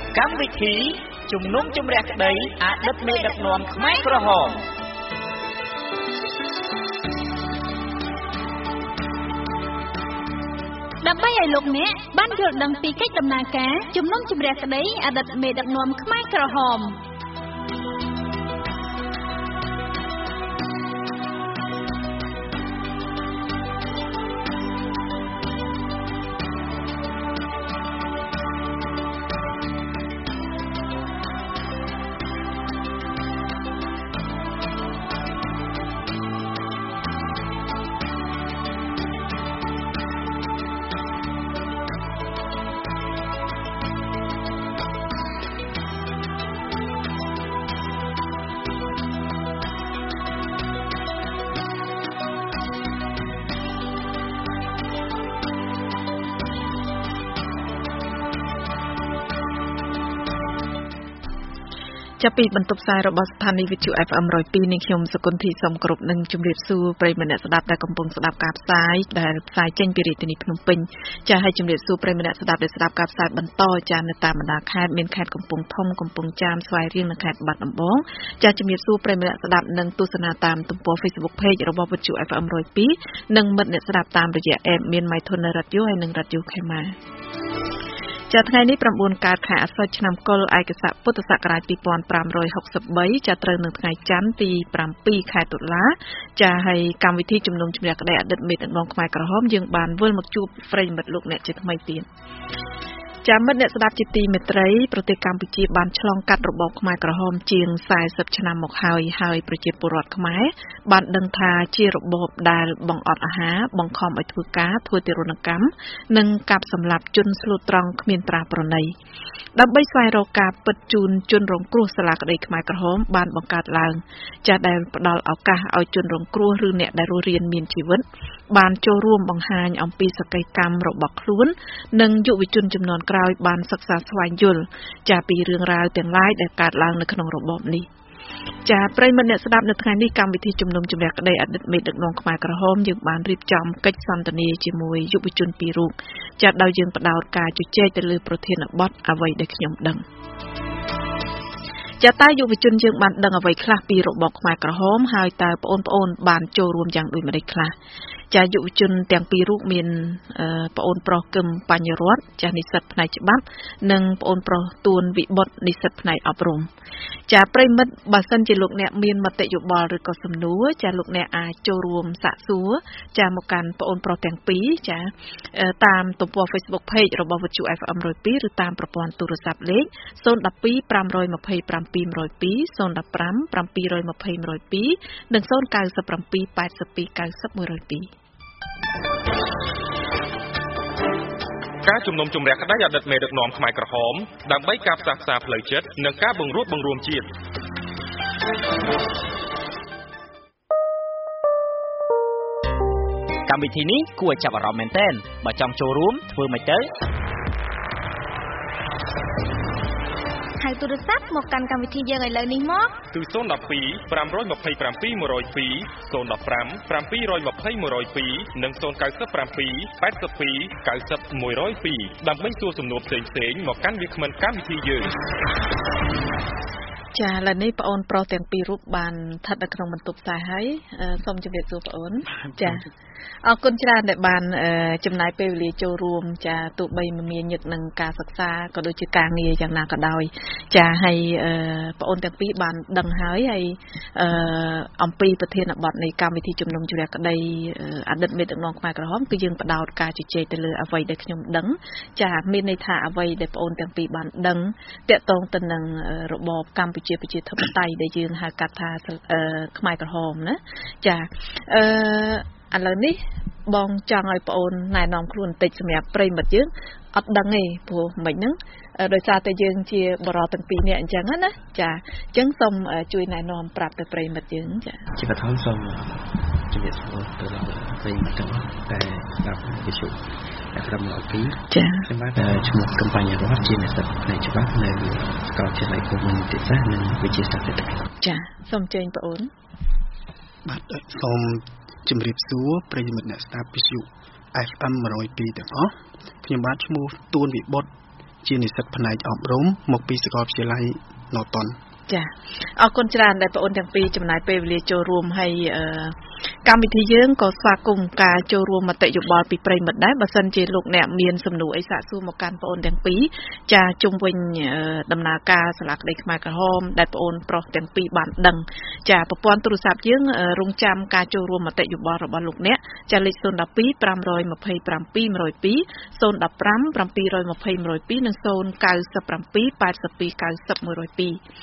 កម្មវិធីជំនុំជម្រះក្តីអតីតមេដឹកនាំខ្មែរក្រហមដើម្បីឲ្យលោកអ្នកបានយល់ដឹងពីកិច្ចដំណើរការជំនុំជម្រះក្តីអតីតមេដឹកនាំខ្មែរក្រហមចាប់ពីបន្ទប់ផ្សាយរបស់ស្ថានីយ៍វិទ្យុ FM 102នេះខ្ញុំសុគន្ធីសូមគោរពនឹងជម្រាបសួរប្រិយមិត្តអ្នកស្ដាប់ដែលកំពុងស្ដាប់ការផ្សាយដែលផ្សាយចេញពីរាជធានីភ្នំពេញចា៎ហើយជម្រាបសួរប្រិយមិត្តអ្នកស្ដាប់ដែលស្ដាប់ការផ្សាយបន្តចា៎នៅតាមបណ្ដាខេត្តមានខេត្តកំពង់ធំកំពង់ចាមស្វាយរៀងនិងខេត្តបាត់ដំបងចា៎ជម្រាបសួរប្រិយមិត្តអ្នកស្ដាប់និងទស្សនាតាមទំព័រ Facebook Page របស់វិទ្យុ FM 102និងមិត្តអ្នកស្ដាប់តាមរយៈ App មាន My Tuner Radio ហើយនិង Radio Khemaចាថ្ងៃនេះ9កើតខែអាសត់ឆ្នាំកុរឯកស័កពុទ្ធសករាជ2563ចាត្រូវនៅថ្ងៃច័ន្ទទី7ខែតុលាចាហើយកម្មវិធីជំនុំជម្រះក្តីអតីតមេដឹកនាំខ្មែរក្រហមយើងបានវិលមកជួបប្រិយមិត្តលោកអ្នកជាថ្មីទៀតចាមិត្តអ្នកស្ដាប់ជាទីមេត្រីប្រទេសកម្ពុជាបានឆ្លងកាត់របបខ្មែរក្រហមជាង40ឆ្នាំមកហើយប្រជាពលរដ្ឋខ្មែរបានដឹងថាជារបបដែលបង្អត់អាហារបង្ខំឲ្យធ្វើការធ្វើទារុណកម្មនិងកាប់សម្លាប់ជនស្លូតត្រង់គ្មានត្រាប្រណីដើម្បីស្វែងរកការពិតជូនជនរងគ្រោះសាលាក្តីខ្មែរក្រហមបានបង្កើតឡើងចាដែលផ្ដល់ឱកាសឲ្យជនរងគ្រោះឬអ្នកដែលរស់រានមានជីវិតបានចូលរួមបង្ហាញអំពីសកម្មកម្មរបស់ខ្លួននិងយុវជនចំនួនក្រោយបានសិក្សាស្វែងយល់ចាពីរឿងរ៉ាវទាំងឡាយដែលកើតឡើងនៅក្នុងរបបនេះចាប្រិយមិត្តអ្នកស្ដាប់នៅថ្ងៃនេះកម្មវិធីជំនុំជម្រះក្តីអតីតមេដឹកនាំខ្មែរក្រហមយើងបានរៀបចំកិច្ចសន្ទនាជាមួយយុវជនពីររូបចាដោយយើងផ្ដោតការជជែកទៅលើប្រធានបទអ្វីដែលខ្ញុំដឹងចាតើយុវជនយើងបានដឹងអ្វីខ្លះពីរបបខ្មែរក្រហមហើយតើបងប្អូនបានចូលរួមយ៉ាងដូចម្តេចខ្លះចាយុវជនទាំងពីររូបមានប្អូនប្រុសគឹមបញ្ញរតន៍ចានិស្សិតផ្នែកច្បាប់និងប្អូនប្រុសទួនវិបុត្រនិស្សិតផ្នែកអប់រំចាប្រិមិត្តបើសិនជាលោកអ្នកមានមតិយោបល់ឬក៏សំណួរចាលោកអ្នកអាចចូលរួមសាកសួរចាមកកាន់ប្អូនប្រុសទាំងពីរចាតាមទំព័រ Facebook Page របស់វិទ្យុ FM 102ឬតាមប្រព័ន្ធទូរស័ព្ទលេខ012 527 102 015 720 102និង097 82 90 102 ការជំនុំជម្រះក្តីអតីតមេដឹកនាំខ្មែរក្រហមដើម្បីការផ្សះផ្សាផ្លូវចិត្តនិងការបង្រួបបង្រួមជាតិកម្មវិធីនេះគួរឲ្យចាប់អារម្មណ៍មែនទែនបើចង់ចូលរួមធ្វើម៉េចទៅហៅទូរស័ព្ទមកកាន់កម្មវិធីយើងឥឡូវនេះមកគឺ012 527 102 015 720 102និង097 82 90 102ដើម្បីសួរសំណួរផ្សេងៗមកកាន់វាគ្មិនកម្មវិធីយើងចាឥឡូវនេះបងអូនប្រុសទាំងពីររូបបានស្ថិតនៅក្នុងបន្ទប់ផ្សាយហើយសូមជម្រាបសួរបងអូនចាអរគុណច្រើនដែលបានចំណាយពេលវេលាចូលរួមចាទោះបីមមាញឹកនឹងការសិក្សាក៏ដូចជាការងារយ៉ាងណាក៏ដោយចាហើយបងអូនទាំងពីរបានដឹងហើយអំពីប្រធានបទនៃកម្មវិធីជំនុំជម្រះក្តីអតីតមេដឹកនាំខ្មែរក្រហមគឺយើងផ្ដោតការជជែកទៅលើអ្វីដែលខ្ញុំដឹងចាមានន័យថាអ្វីដែលបងអូនទាំងពីរបានដឹងតាក់ទងទៅនឹងរបបកម្ពុជាប្រជាធិបតេយ្យដែលយើងហៅកាត់ថាខ្មែរក្រហមណាចាឥឡូវនេះបងចង់ឲ្យបងអូនណែនាំខ្លួនបន្តិចសម្រាប់ប្រិយមិត្តយើងអត់ដឹងទេព្រោះមិនហ្នឹងដោយសារតែយើងជាបរិបទទាំងពីរនាក់អញ្ចឹងណាចាអញ្ចឹងសូមជួយណែនាំប្រាប់ទៅប្រិយមិត្តយើងចាជាបឋមសូមជម្រាបសួរទៅដល់ប្រិយមិត្តទាំងអស់ដែលស្ដាប់វិទ្យុ FM 102 ចាខ្ញុំបាទឈ្មោះកំបញ្ញរតជានិស្សិតផ្នែកច្បាប់នៅសាកលវិទ្យាល័យភូមិន្ទនីតិសាស្ត្រនិងវិទ្យាសាស្ត្រសេដ្ឋកិច្ចចាសូមអញ្ជើញបងអូនបាទសូមជម្រាបសួរប្រិយមិត្តអ្នកស្ដាប់វិទ្យុ FM 102ទាំងអស់ខ្ញុំបាទឈ្មោះទួនវិបុត្រជានិស្សិតផ្នែកអប់រំមកពីសាកលវិទ្យាល័យណូតុនចាអរគុណច្រើនដែលបងអូនទាំងពីរចំណាយពេលវេលាចូលរួមហើយកម្មវិធីយើងក៏ស្វាគមន៍ការចូលរួមមតិយោបល់ពីប្រិយមិត្តដែរបើសិនជាលោកអ្នកមានសំណួរអីសាកសួរមកកាន់បងអូនទាំងពីរចាជុំវិញដំណើរការសាលាក្តីខ្មែរក្រហមដែលបងអូនប្រុសទាំងពីរបានដឹងចាប្រព័ន្ធទូរស័ព្ទយើងរងចាំការចូលរួមមតិយោបល់របស់លោកអ្នកចាលេខ 012 527 102 015 720 102 និង 097 82 90 102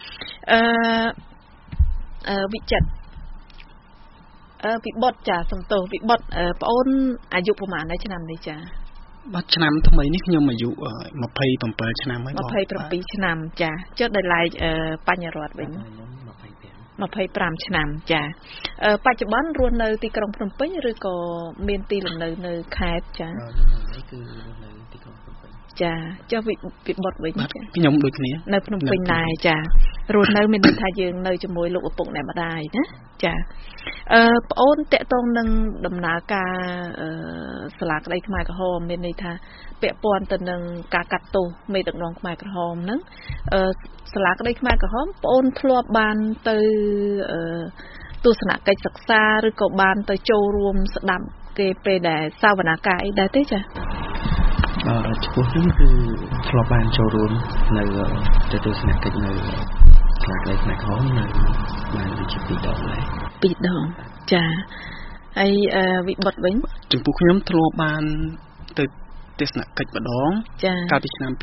វិចិត្រវិបុតចាសំទោសវិបុតប្អូនអាយុប្រហែលដែរឆ្នាំនេះចាបាទឆ្នាំថ្មីនេះខ្ញុំអាយុ27ឆ្នាំហើយបង 27ឆ្នាំចាចុះដល់ឡែកបញ្ញរដ្ឋវិញ25ឆ្នាំចាបច្ចុប្បន្នរស់នៅទីក្រុងភ្នំពេញឬក៏មានទីលំនៅនៅខេត្តចានេះគឺនៅទីក្រុងភ្នំពេញចាចុះវិបុតវិញខ្ញុំដូចគ្នានៅភ្នំពេញដែរចារស់នៅមានន័យថាយើងនៅជាមួយលោកឪពុកអ្នកម្ដាយណាចាប្អូនតេតងនឹងដំណើរការសាលាក្តីខ្មែរក្រហមមានន័យថាពាក់ព័ន្ធទៅនឹងការកាត់ទោសមេដឹកនាំខ្មែរក្រហមហ្នឹងសាលាក្តីខ្មែរក្រហមប្អូនធ្លាប់បានទៅទស្សនកិច្ចសិក្សាឬក៏បានទៅចូលរួមស្ដាប់គេពេលដែលសាវនាការអីដែរទេចាចំពោះខ្ញុំគឺធ្លាប់បានចូលរួមនៅទៅទស្សនកិច្ចនៅសាលាក្តីខ្មែរក្រហមនៅបានវិជា2 ដងដែរ 2 ដងចាហើយវិបុតវិញចំពោះខ្ញុំធ្លាប់បានទៅទស្សនកិច្ចម្ដងកាលពីឆ្នាំ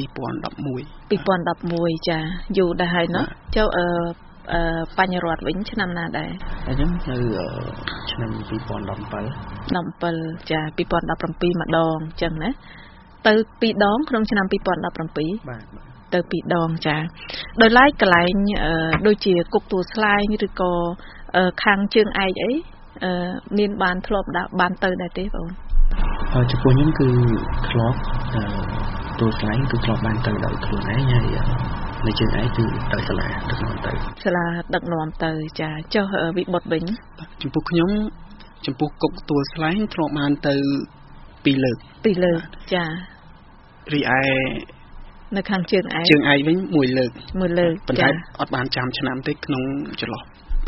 2011ចាយូរដែរហើយណោះចុះបញ្ញរដ្ឋវិញឆ្នាំណាដែរខ្ញុំនៅឆ្នាំ2017 ចា2017ម្ដងអញ្ចឹងណាទៅ2 ដងក្នុងឆ្នាំ2017 បាទទៅ2 ដងចាដោយឡែកកន្លែងដូចជាគុកទួលស្លែងឬក៏ខាងជើងឯកអីមានបានធ្លាប់បានទៅដែរទេបងចំពោះខ្ញុំគឺធ្លាប់ទួលស្លែងគឺធ្លាប់បានទៅដោយខ្លួនឯងហើយនៅជើងឯកគឺដោយសាលាដឹកនាំទៅចាចុះវិបុតវិញចំពោះខ្ញុំចំពោះគុកទួលស្លែងធ្លាប់បានទៅ2 លើកចារីឯនៅខាងជើងឯកវិញ1 លើកប៉ុន្តែអត់បានចាំឆ្នាំទេក្នុងចន្លោះ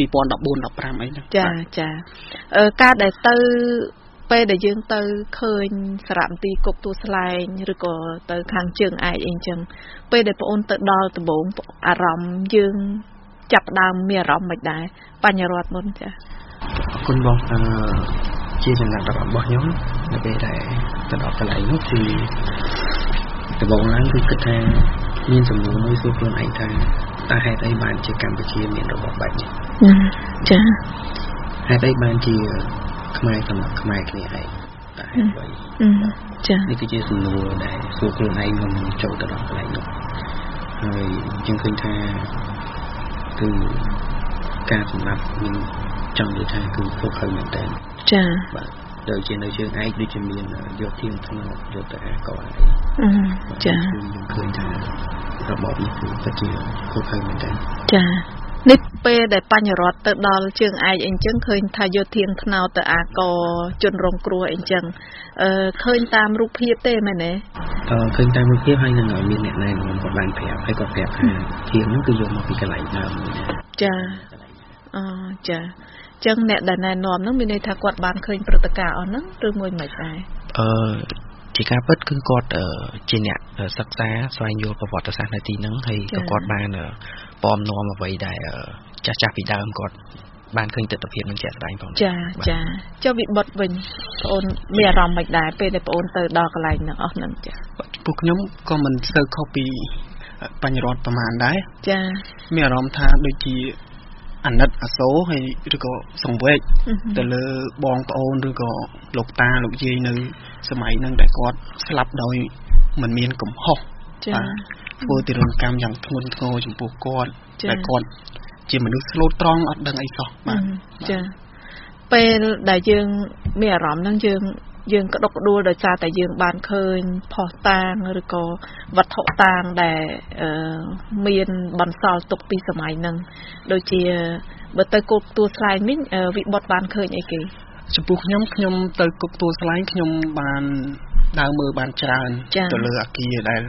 2014 15អីហ្នឹងចាការដែលទៅពេលដែលយើងទៅឃើញសារមន្ទីរគុកទួលស្លែងឬក៏ទៅខាងជើងឯកអីចឹងពេលដែលបងអូនទៅដល់ដំបូងអារម្មណ៍យើងចាប់ដើមមានអារម្មណ៍មិនដែរបញ្ញរដ្ឋមុនចាអរគុណបងជាចំណាត់របស់ខ្ញុំនៅពេលដែលទៅដល់កន្លែងនោះគឺដំបូងឡើងគឺគិតថាមានសំណួរមួយសួរខ្លួនឯងថាតើហេតុអីបានជាកម្ពុជាមានរបបបែបនេះចាហេតុអីបានជាខ្មែរសម្រាប់ខ្មែរគ្នាឯងតើហេតុអ្វីចានេះគឺជាសំណួរដែលសួរខ្លួនឯងមុនចូលទៅដល់កន្លែងនោះហើយយើងឃើញថាគឺការសម្រាប់មានចង់និយាយថាគឺខុសខើមែនតើចាបាទដូចជានៅជើងឯកដូចជាមានយកធៀងថ្នោតយកទៅអាកអីចាខ្ញុំឃើញថារបបនេះគឺពិតជាខុសខើមែនតើចានេះពេលដែលបញ្ញរដ្ឋទៅដល់ជើងឯកអីចឹងឃើញថាយកធៀងថ្នោតទៅអាកជនរងគ្រោះអីចឹងឃើញតាមរូបភាពទេមែនទេឃើញតាមរូបភាពហើយនឹងមានអ្នកណែនាំគាត់បានប្រាប់ហើយគាត់ប្រាប់ថាធៀងហ្នឹងគឺយកមកពីកន្លែងដើមចាចាចឹងអ្នកដែលណែនាំហ្នឹងមានន័យថាគាត់បានឃើញព្រឹត្តិការណ៍អស់ហ្នឹងឬមួយមិនដែរជាការពិតគឺគាត់ជាអ្នកសិក្សាស្វែងយល់ប្រវត្តិសាស្ត្រនៅទីហ្នឹងហើយក៏គាត់បានពំនាំអ្វីដែលចាស់ពីដើមគាត់បានឃើញទស្សនវិជ្ជានឹងជាក់ស្ដែងផងចាចុះវិបុតវិញបងអូនមានអារម្មណ៍មិនដែរពេលដែលបងអូនទៅដល់កន្លែងហ្នឹងអស់ហ្នឹងចាពួកខ្ញុំក៏មិនសូវខុសពីបញ្ញរដ្ឋប្រហែលដែរចាមានអារម្មណ៍ថាដូចជាអាណិតអាសូរហើយឬក៏សង្វេគទៅលើបងប្អូនឬក៏លោកតាលោកយាយនៅសម័យហ្នឹងដែលគាត់ស្លាប់ដោយមិនមានកំហុសធ្វើទរណកម្មយ៉ាងធ្ងន់ធ្ងរចំពោះគាត់តែគាត់ជាមនុស្សស្លូតត្រង់អត់ដឹងអីសោះបាទចាពេលដែលយើងមានអារម្មណ៍ហ្នឹងយើងក្តុកក្តួលដោយសារតែយើងបានឃើញផុសតាងឬក៏វត្ថុតាងដែលមានបន្សល់ទុកពីសម័យហ្នឹងដូចជាបើទៅគុកទួលស្លែងវិញវិបុតបានឃើញអីគេចំពោះខ្ញុំទៅគុកទួលស្លែងខ្ញុំបានដើរមើលបានច្រើនទៅលើអគារដែល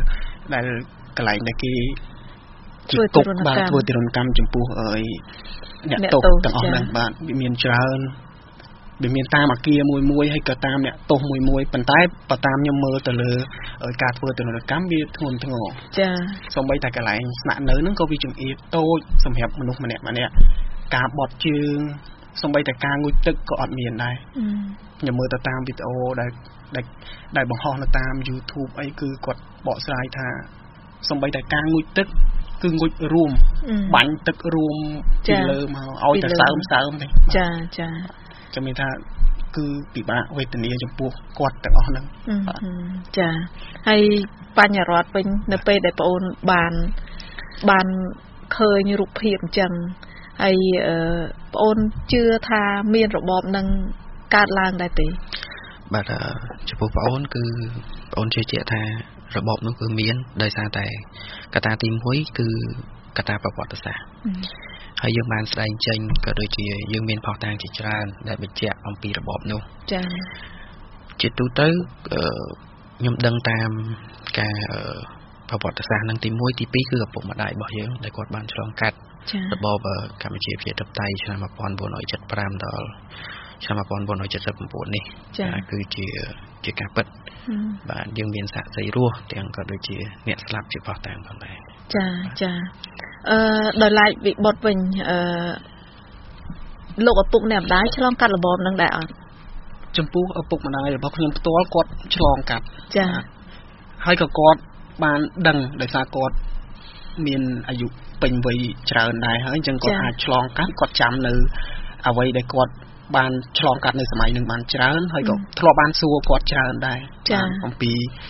ដែលកន្លែងដែលគេជាទុកបាទធ្វើទរណកម្មចំពោះអ្នកទោសទាំងអស់ហ្នឹងបាទវាមានច្រើនវាមានតាមអាគារមួយហើយក៏តាមអ្នកទោសមួយប៉ុន្តែបើតាមខ្ញុំមើលទៅលើការធ្វើទរណកម្មវាធ្ងន់ធ្ងរចាសូម្បីតែកន្លែងស្នាក់នៅហ្នឹងក៏វាចង្អៀតតូចសម្រាប់មនុស្សម្នាក់ការបត់ជើងសូម្បីតែការងូតទឹកក៏អត់មានដែរខ្ញុំមើលទៅតាមវីដេអូដែលបង្ហោះនៅតាម YouTube អីគឺគាត់បកស្រាយថាសូម្បីតែការងូតទឹកគឺងូតរួមបាញ់ទឹករួមពីលើមកឲ្យតែសើមទេចាចាំមានថាគឺពិបាកវេទនាចំពោះគាត់ទាំងអស់ហ្នឹងចាហើយបញ្ញរដ្ឋវិញនៅពេលដែលបងអូនបានឃើញរូបភាពអញ្ចឹងហើយបងអូនជឿថាមានរបបនឹងកើតឡើងដែរទេបាទចំពោះបងអូនគឺបងអូនជឿជាក់ថារបបនោះគឺមានដោយសារតែកត្តាទី1គឺកត្តាប្រវត្តិសាស្ត្រហើយយើងបានស្ដែងចេញក៏ដូចជាយើងមានផុសតាងជាច្រើនដែលបញ្ជាក់អំពីរបបនោះចា៎ជាទូទៅខ្ញុំដឹងតាមការប្រវត្តិសាស្ត្រនឹងទី1ទី2គឺឪពុកម្ដាយរបស់យើងដែលគាត់បានឆ្លងកាត់របបកម្ពុជាប្រជាធិបតេយ្យឆ្នាំ1975ដល់ឆ្នាំ1979នេះគឺជាការពិតបាទយើងមានសាក្សីរស់ទាំងក៏ដូចជាអ្នកស្លាប់ជាផុសតាងផងដែរចាដោយឡែកវិបុត្រវិញលោកឪពុកម្ដាយឆ្លងកាត់របបនឹងដែរអត់ចំពោះឪពុកម្ដាយរបស់ខ្ញុំផ្ទាល់គាត់ឆ្លងកាត់ចាហើយក៏គាត់បានដឹងដោយសារគាត់មានអាយុពេញវ័យច្រើនដែរហើយអញ្ចឹងគាត់អាចឆ្លងកាត់គាត់ចាំនៅអ្វីដែលគាត់បានឆ្លងកាត់នៅសម័យនឹងបានច្រើនហើយក៏ធ្លាប់បានសួរគាត់ច្រើនដែរអំពី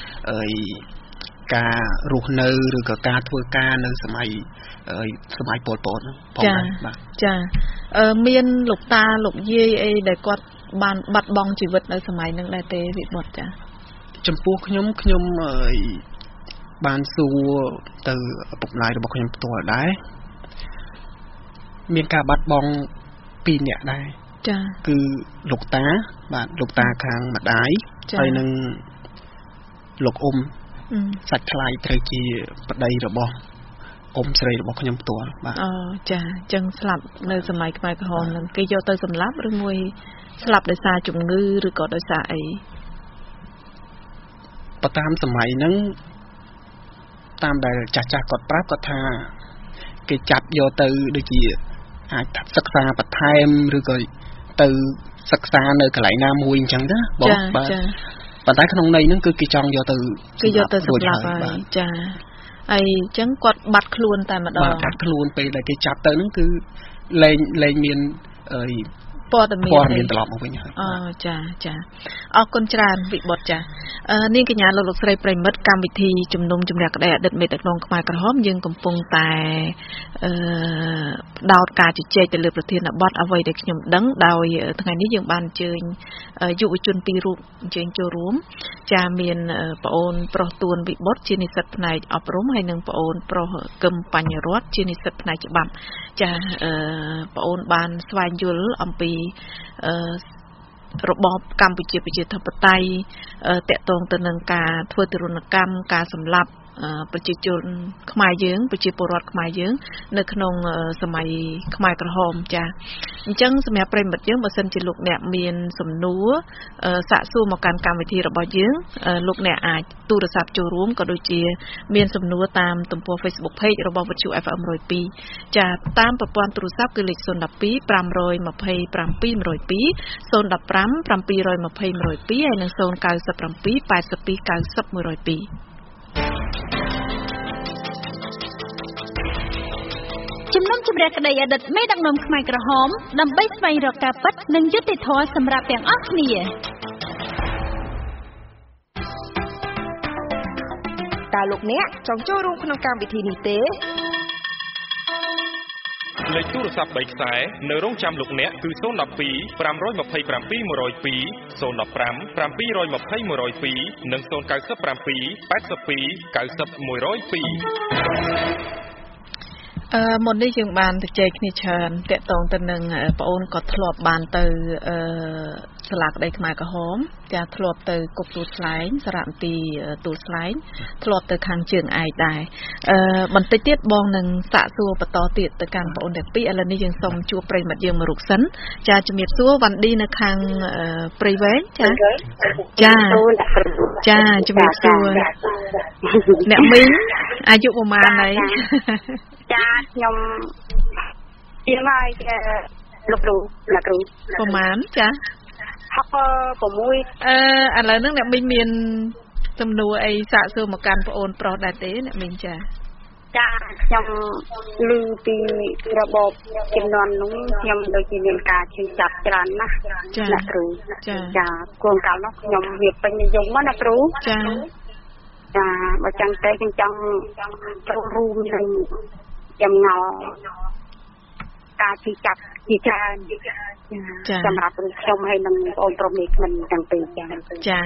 ការរស់នៅឬក៏ការធ្វើការនៅសម័យប៉ុលពតហ្នឹងផងដែរបាទចាមានលោកតាលោកយាយអីដែលគាត់បានបាត់បង់ជីវិតនៅសម័យហ្នឹងដែរទេវិបុត្រចាចំពោះខ្ញុំបានសួរទៅឪពុកម្ដាយរបស់ខ្ញុំផ្ទាល់ដែរមានការបាត់បង់2នាក់ដែរចាគឺលោកតាបាទលោកតាខាងម្ដាយហើយនឹងលោកអ៊ំសាច់ថ្លៃត្រូវជាប្តីរបស់អ៊ំស្រីរបស់ខ្ញុំផ្ទាល់បាទអូចាអញ្ចឹងស្លាប់នៅសម័យខ្មែរក្រហមនឹងគេយកទៅសម្លាប់ឬមួយស្លាប់ដោយសារជំងឺឬក៏ដោយសារអីបើតាមសម័យហ្នឹងតាមដែលចាស់គាត់ប្រាប់គាត់ថាគេចាប់យកទៅដូចជាអាចសិក្សាបន្ថែមឬក៏ទៅសិក្សានៅកន្លែងណាមួយអញ្ចឹងណាបងបាទប៉ុន្តែក្នុងន័យហ្នឹងគឺគេចង់យកទៅសម្លាប់ហើយចាហើយអញ្ចឹងគាត់បាត់ខ្លួនតែម្ដងបាត់ខ្លួនពេលដែលគេចាប់ទៅហ្នឹងគឺលែងមានព័ត៌មានត្រឡប់មកវិញហើយអូចាអរគុណច្រើនវិបុត្រចានាងកញ្ញាលោកស្រីប្រិមិត្តកម្មវិធីជំនុំជម្រះក្តីអតីតមេដឹកនាំខ្មែរក្រហមយើងកំពុងតែផ្ដោតការជជែកទៅលើប្រធានបទអ្វីដែលខ្ញុំដឹងដោយថ្ងៃនេះយើងបានអញ្ជើញយុវជន2រូបអញ្ជើញចូលរួមចាមានប្អូនប្រុសទួនវិបុត្រជានិស្សិតផ្នែកអប់រំហើយនិងប្អូនប្រុសកឹមបញ្ញរតជានិស្សិតផ្នែកច្បាប់ចាប្អូនបានស្វែងយល់អំពីរបបកម្ពុជាប្រជាធិបតេយ្យតកតងទៅនឹងការធ្វើទរណកម្មការសម្លាប់ប្រជាជនខ្មែរយើងប្រជាពលរដ្ឋខ្មែរយើងនៅក្នុងសម័យខ្មែរក្រហមចាអញ្ចឹងសម្រាប់ប្រិមិត្តយើងបើសិនជាលោកអ្នកមានសំណួរសាកសួរមកកាន់កម្មវិធីរបស់យើងលោកអ្នកអាចទូរស័ព្ទចូលរួមក៏ដូចជាមានសំណួរតាមទំព័រ Facebook Page របស់ VTV FM 102ចាតាមប្រព័ន្ធទូរស័ព្ទគឺលេខ012 527 102 015 720 102ហើយនិង097 82 90 102 ជំនុំជម្រះក្តីអតីតមេដឹកនាំខ្មែរក្រហមដើម្បីស្វែងរកការពិតនិងយុត្តិធម៌សម្រាប់ទាំងអស់គ្នាតើលោកអ្នកចង់ចូលរួមក្នុងកម្មវិធីនេះទេលេខទូរស័ព្ទ3ខ្សែនៅរងចាំលោកអ្នកគឺ012 527 102 015 720 102និង097 82 90 102 មុននេះយើងបានទៅជែកគ្នាច្រើនតាក់ទងទៅនឹងប្អូនក៏ធ្លាប់បានទៅសាលាក្តីខ្មែរក្រហមចាធ្លាប់ទៅគប់ទូស្លែងសារមន្ទីរទូស្លែងធ្លាប់ទៅខាងជើងឯកដែរបន្តិចទៀតបងនឹងសាកសួរបន្តទៀតទៅកាន់បងអូនទាំងពីរឥឡូវនេះយើងសូមជួបប្រិយមិត្តយើងមួយរូបសិនចាជំរាបសួរវ៉ាន់ឌីនៅខាងព្រៃវែងចាជំរាបសួរអ្នកមីងអាយុប្រហែលហើយចាខ្ញុំជាហើយលោកគ្រូប្រហែលចា 6 ឥឡូវហ្នឹងអ្នកមីងមានសំណួរអីសាកសួរមកកាន់ប្អូនប្រុសដែរទេអ្នកមីងចាខ្ញុំឮពីរបបចំនួននោះខ្ញុំដូចជាមានការឈឺចាប់ច្រើនណាស់អ្នកគ្រូចាគួរកាលនោះខ្ញុំវាពេញនិយមណាគ្រូចាបើចឹងទៅខ្ញុំចង់ចូលរួមនឹងចំងល់ការឈឺចាប់ជាច្រើនសម្រាប់ខ្ញុំហើយនឹងបងប្រុសនេះមិនទាំងពីរចា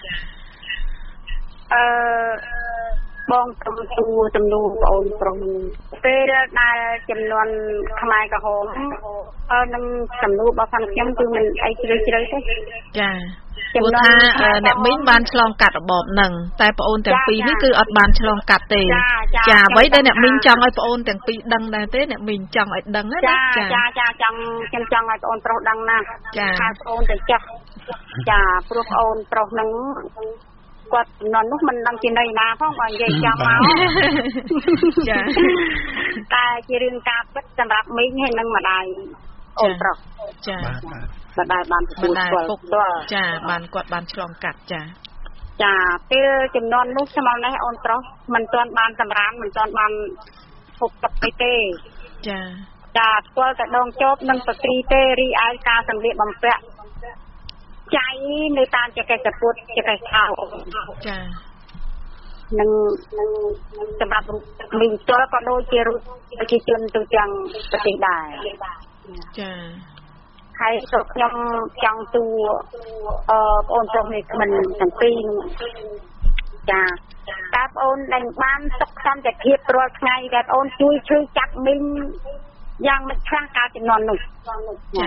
បងក្រុមទូចំនួនបងប្រុសពេលដែលចំនួនខ្មែរក្រហមនឹងចំនួនរបស់ខ្ញុំគឺមិនអីជ្រៅទេចាព្រោះថាអ្នកមីងបានឆ្លងកាត់របបហ្នឹងតែប្អូនទាំងពីរនេះគឺអត់បានឆ្លងកាត់ទេចាអ្វីដែលអ្នកមីងចង់ឲ្យប្អូនទាំងពីរដឹងដែរទេអ្នកមីងចង់ឲ្យដឹងណាចាខ្ញុំចង់ឲ្យប្អូនប្រុសដឹងណាថាប្អូនទៅចាស់ព្រោះប្អូនប្រុសហ្នឹងគាត់នន់នោះមិនដឹងជាណីណាផងបើនិយាយចាំមកចាតែជារឿងការពិតសម្រាប់មីងហើយនឹងម្ដាយអូនប្រុសចាម្ដាយបានទទួលពុកចាបានគាត់បានឆ្លងកាត់ចាពេលចំនួននោះស្មើនេះអូនប្រុសមិនទាន់បានសម្រានមិនទាន់បានហូបទឹកទេចាស្គាល់តែដងជោបនិងបក្រីទេរីឯការសម្លៀកបំពាក់ចៃនៅតាមចកេះសពុតចកេះខោចានឹងសម្រាប់មីងទាល់ក៏ដូចជារូបប្រជាជនទូទាំងប្រទេសដែរចាហើយខ្ញុំចង់ទូបងអូនប្រុសនេះមិនទាំងពីរចាតើបងអូនដែលបានសុខសន្តិភាពរាល់ថ្ងៃដែលបងអូនជួយឈឺចាប់មីងយ៉ាងមិនខ្លះការចំនួននោះចា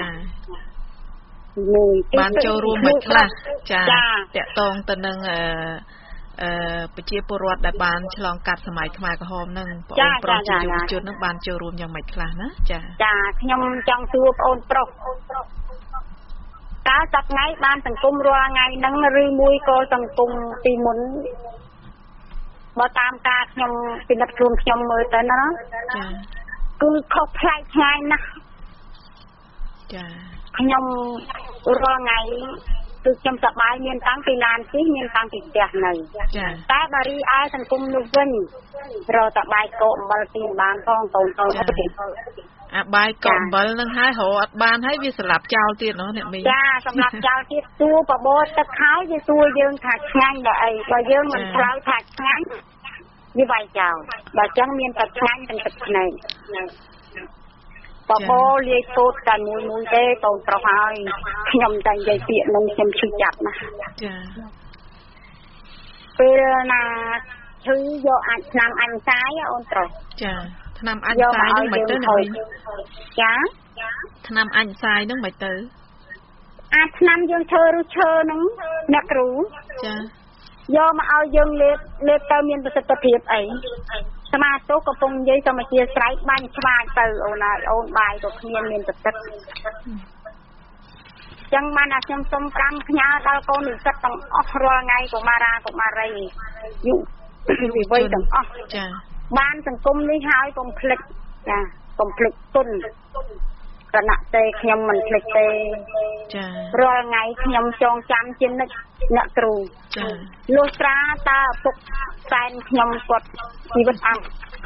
បានចូលរួមមិនខ្លះចាតកតងទៅនឹងប្រជាពលរដ្ឋដែលបានឆ្លងកាត់សម័យខ្មែរក្រហមហ្នឹងបងប្រុសជាយុវជនហ្នឹងបានចូលរួមយ៉ាងម៉េចខ្លះណាចាខ្ញុំចង់សួរបងអូនប្រុសតើសប្តាហ៍បានសង្គមរាល់ថ្ងៃហ្នឹងឬមួយក៏សង្គមពីមុនបើតាមការខ្ញុំពិនិត្យខ្លួនខ្ញុំមើលទៅណាគឺខុសប្លែកថ្ងៃណាស់ចាខ្ញុំរាល់ថ្ងៃគឺខ្ញុំសប្បាយមានតាំងពីឡានជិះមានតាំងពីផ្ទះនៅតែបើរីឯសង្គមនោះវិញរកតបាយកោអំបិលទីបានផងកូនអាបាយកោអំបិលនឹងហើយរកអត់បានហើយវាស្លាប់ចោលទៀតណោះអ្នកមីចាសម្រាប់ចោលទៀតសួរបបោទឹកហើយវាសួរយើងថាឆ្ងាញ់ដល់អីបើយើងមិនឆ្លើយថាឆ្ងាញ់វាវាយចោលបើចឹងមានតែឆ្ងាញ់ទាំងទឹកភ្នែកបបោលាយឈូតតែមួយទេកូនប្រុសហើយខ្ញុំតែនិយាយពាក្យនោះខ្ញុំឈឺចាប់ណាស់ចាពេលណាឈឺយកអាចឆ្នាំអញសាយអូនប្រុសចាឆ្នាំអញសាយនឹងមិនទៅណាចាឆ្នាំអញសាយនឹងមិនទៅអាចឆ្នាំយើងឈើឬឈើហ្នឹងអ្នកគ្រូចាយកមកឲ្យយើងលេបទៅមានប្រសិទ្ធភាពអីសមាទោកំពុងនិយាយសមាជាស្រ័យបាញ់ឆ្វាចទៅអូនហើយអូនបាយក៏គ្មានប្រសិទ្ធចឹងបានតែខ្ញុំសុំ5ផ្ញើដល់កូននិស្សិតទាំងអស់រាល់ថ្ងៃកុមារាកុមារីយុវិវ័យទាំងអស់ចាបានសង្គមនេះហើយកុំភ្លេចចាកុំភ្លេចគុណគណៈទេខ្ញុំមិនភ្លេចទេចារាល់ថ្ងៃខ្ញុំចងចាំជានិច្ចអ្នកគ្រូចាលុះត្រាតើឪពុកសែនខ្ញុំគាត់ជីវិតអស់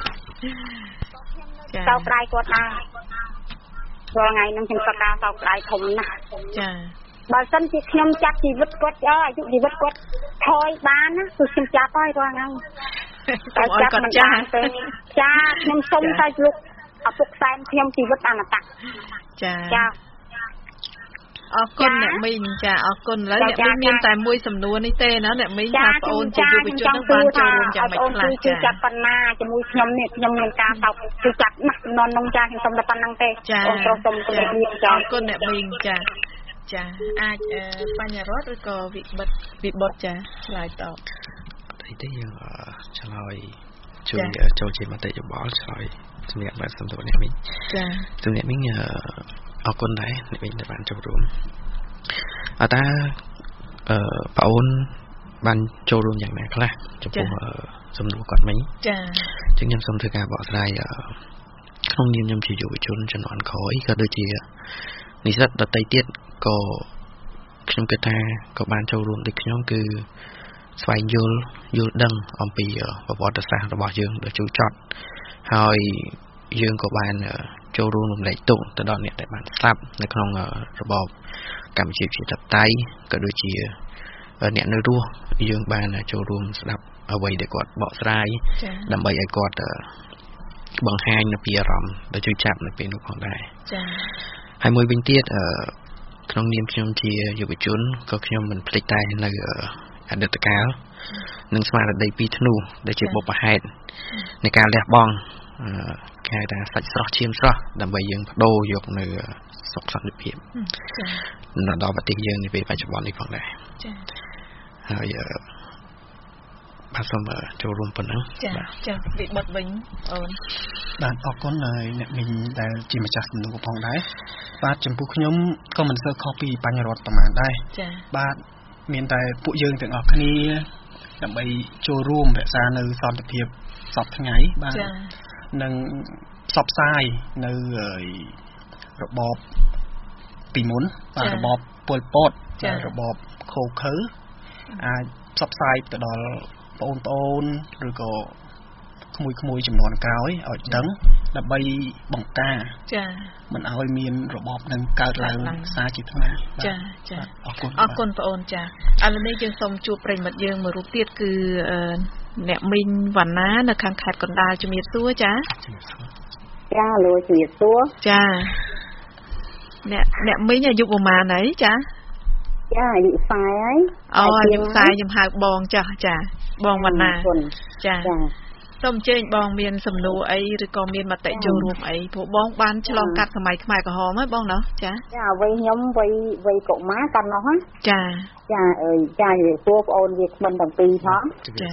ចាតើក្រៃគាត់ដែររាល់ថ្ងៃហ្នឹងខ្ញុំគាត់ការតើក្រៃធំណាស់ចាបើសិនជាខ្ញុំចាប់ជីវិតគាត់អាយុជីវិតគាត់ថយបានណាគឺខ្ញុំចាប់ហើយរាល់ថ្ងៃតែចាប់មិនបានទេចាខ្ញុំសុំតែលោកឪពុកសែនខ្ញុំជីវិតអមតៈចាអរគុណអ្នកមីងចាអរគុណឥឡូវអ្នកមីងមានតែមួយសំណួរនេះទេណាអ្នកមីងថាប្អូនជាយុវជននឹងបានចូលរួមយ៉ាងម៉េចខ្លះចាចាប់ប៉ុណ្ណាជាមួយខ្ញុំនេះខ្ញុំមានការតបគឺចាប់ណាស់នន់នងចាខ្ញុំសុំតែប៉ុណ្្នឹងទេអូនប្រុសសុំជំរាបលាចាអរគុណអ្នកមីងចាចាអាចបញ្ញរដ្ឋឬក៏វិបុតចាឆ្លើយតបអីទេយើងឆ្លើយជួយចូលជាមតិយោបល់ឆ្លើយជំរាបបាទសំទោសអ្នកមីងចាជំរាបមីងអរគុណដែរអ្នកមីងដែលបានចូលរួមតើបងអូនបានចូលរួមយ៉ាងណាខ្លះចំពោះសំណួរគាត់មិញចាចឹងខ្ញុំសូមធ្វើការបកស្រាយក្នុងនាមខ្ញុំជាយុវជនជំនាន់ក្រោយក៏ដូចជានិស្សិតដទៃទៀតក៏ខ្ញុំគិតថាក៏បានចូលរួមដូចខ្ញុំគឺស្វែងយល់ដឹងអំពីប្រវត្តិសាស្ត្ររបស់យើងដ៏ជូរចត់ហើយយើងក៏បានចូលរួមរំលែកទុកទៅដល់អ្នកដែលបានស្លាប់នៅក្នុងរបបកម្ពុជាប្រជាធិបតេយ្យក៏ដូចជាអ្នកនៅរស់យើងបានចូលរួមស្ដាប់អ្វីដែលគាត់បកស្រាយដើម្បីឲ្យគាត់បង្ហាញនៅពីអារម្មណ៍ដែលជួយចាប់នៅពេលនោះផងដែរចា៎ហើយមួយវិញទៀតក្នុងនាមខ្ញុំជាយុវជនក៏ខ្ញុំមិនភ្លេចតែនៅអតីតកាលនិងស្មារតីពីធ្នូដែលជាបុព្វហេតុនៃការលះបង់គេហៅថាសាច់ស្រស់ឈាមស្រស់ដើម្បីយើងបដូរយកនៅសុខសន្តិភាពនៅដល់ប្រទេសយើងនាពេលបច្ចុប្បន្ននេះផងដែរចា៎ហើយបាទសូមចូលរួមប៉ុណ្ណឹងចាវិបុតវិញអូនបាទអរគុណហើយអ្នកមីងដែលជាម្ចាស់សំណួរផងដែរបាទចំពោះខ្ញុំក៏មិនសូវខុសពីបញ្ញរដ្ឋប្រហែលដែរចាបាទមានតែពួកយើងទាំងអស់គ្នាដើម្បីចូលរួមរក្សានៅសន្តិភាពសពថ្ងៃបាទនិងផ្សព្វផ្សាយនៅរបបពីមុនបាទរបបប៉ុលពតរបបខូខើអាចផ្សព្វផ្សាយទៅដល់បងប្អូនឬក៏ក្មួយចំនួនក្រោយឲ្យដឹងដើម្បីបង្ការចាមិនឲ្យមានរបបនឹងកើតឡើងសារជាថ្មីចាអរគុណបងអូនចាឥឡូវនេះយើងសូមជួបប្រិមិត្តយើងមួយរូបទៀតគឺអ្នកមីងវណ្ណានៅខាងខេត្តកណ្ដាលជំរាបសួរចាចាលោកជំរាបសួរចាអ្នកមីងអាយុប្រហែលហើយចាចាអាយុ40ហើយអូអាយុ40ខ្ញុំហៅបងចាបងវណ្ណាចាសូមអញ្ជើញបងមានសំណួរអីឬក៏មានមតិចូលរួមអីព្រោះបងបានឆ្លងកាត់សម័យខ្មែរក្រហមហើយបងណោះចាវ័យខ្ញុំវ័យកុមារកាលនោះចាអើយចានិយាយសួរបងអូនវាគ្មិនទាំងពីរផងចា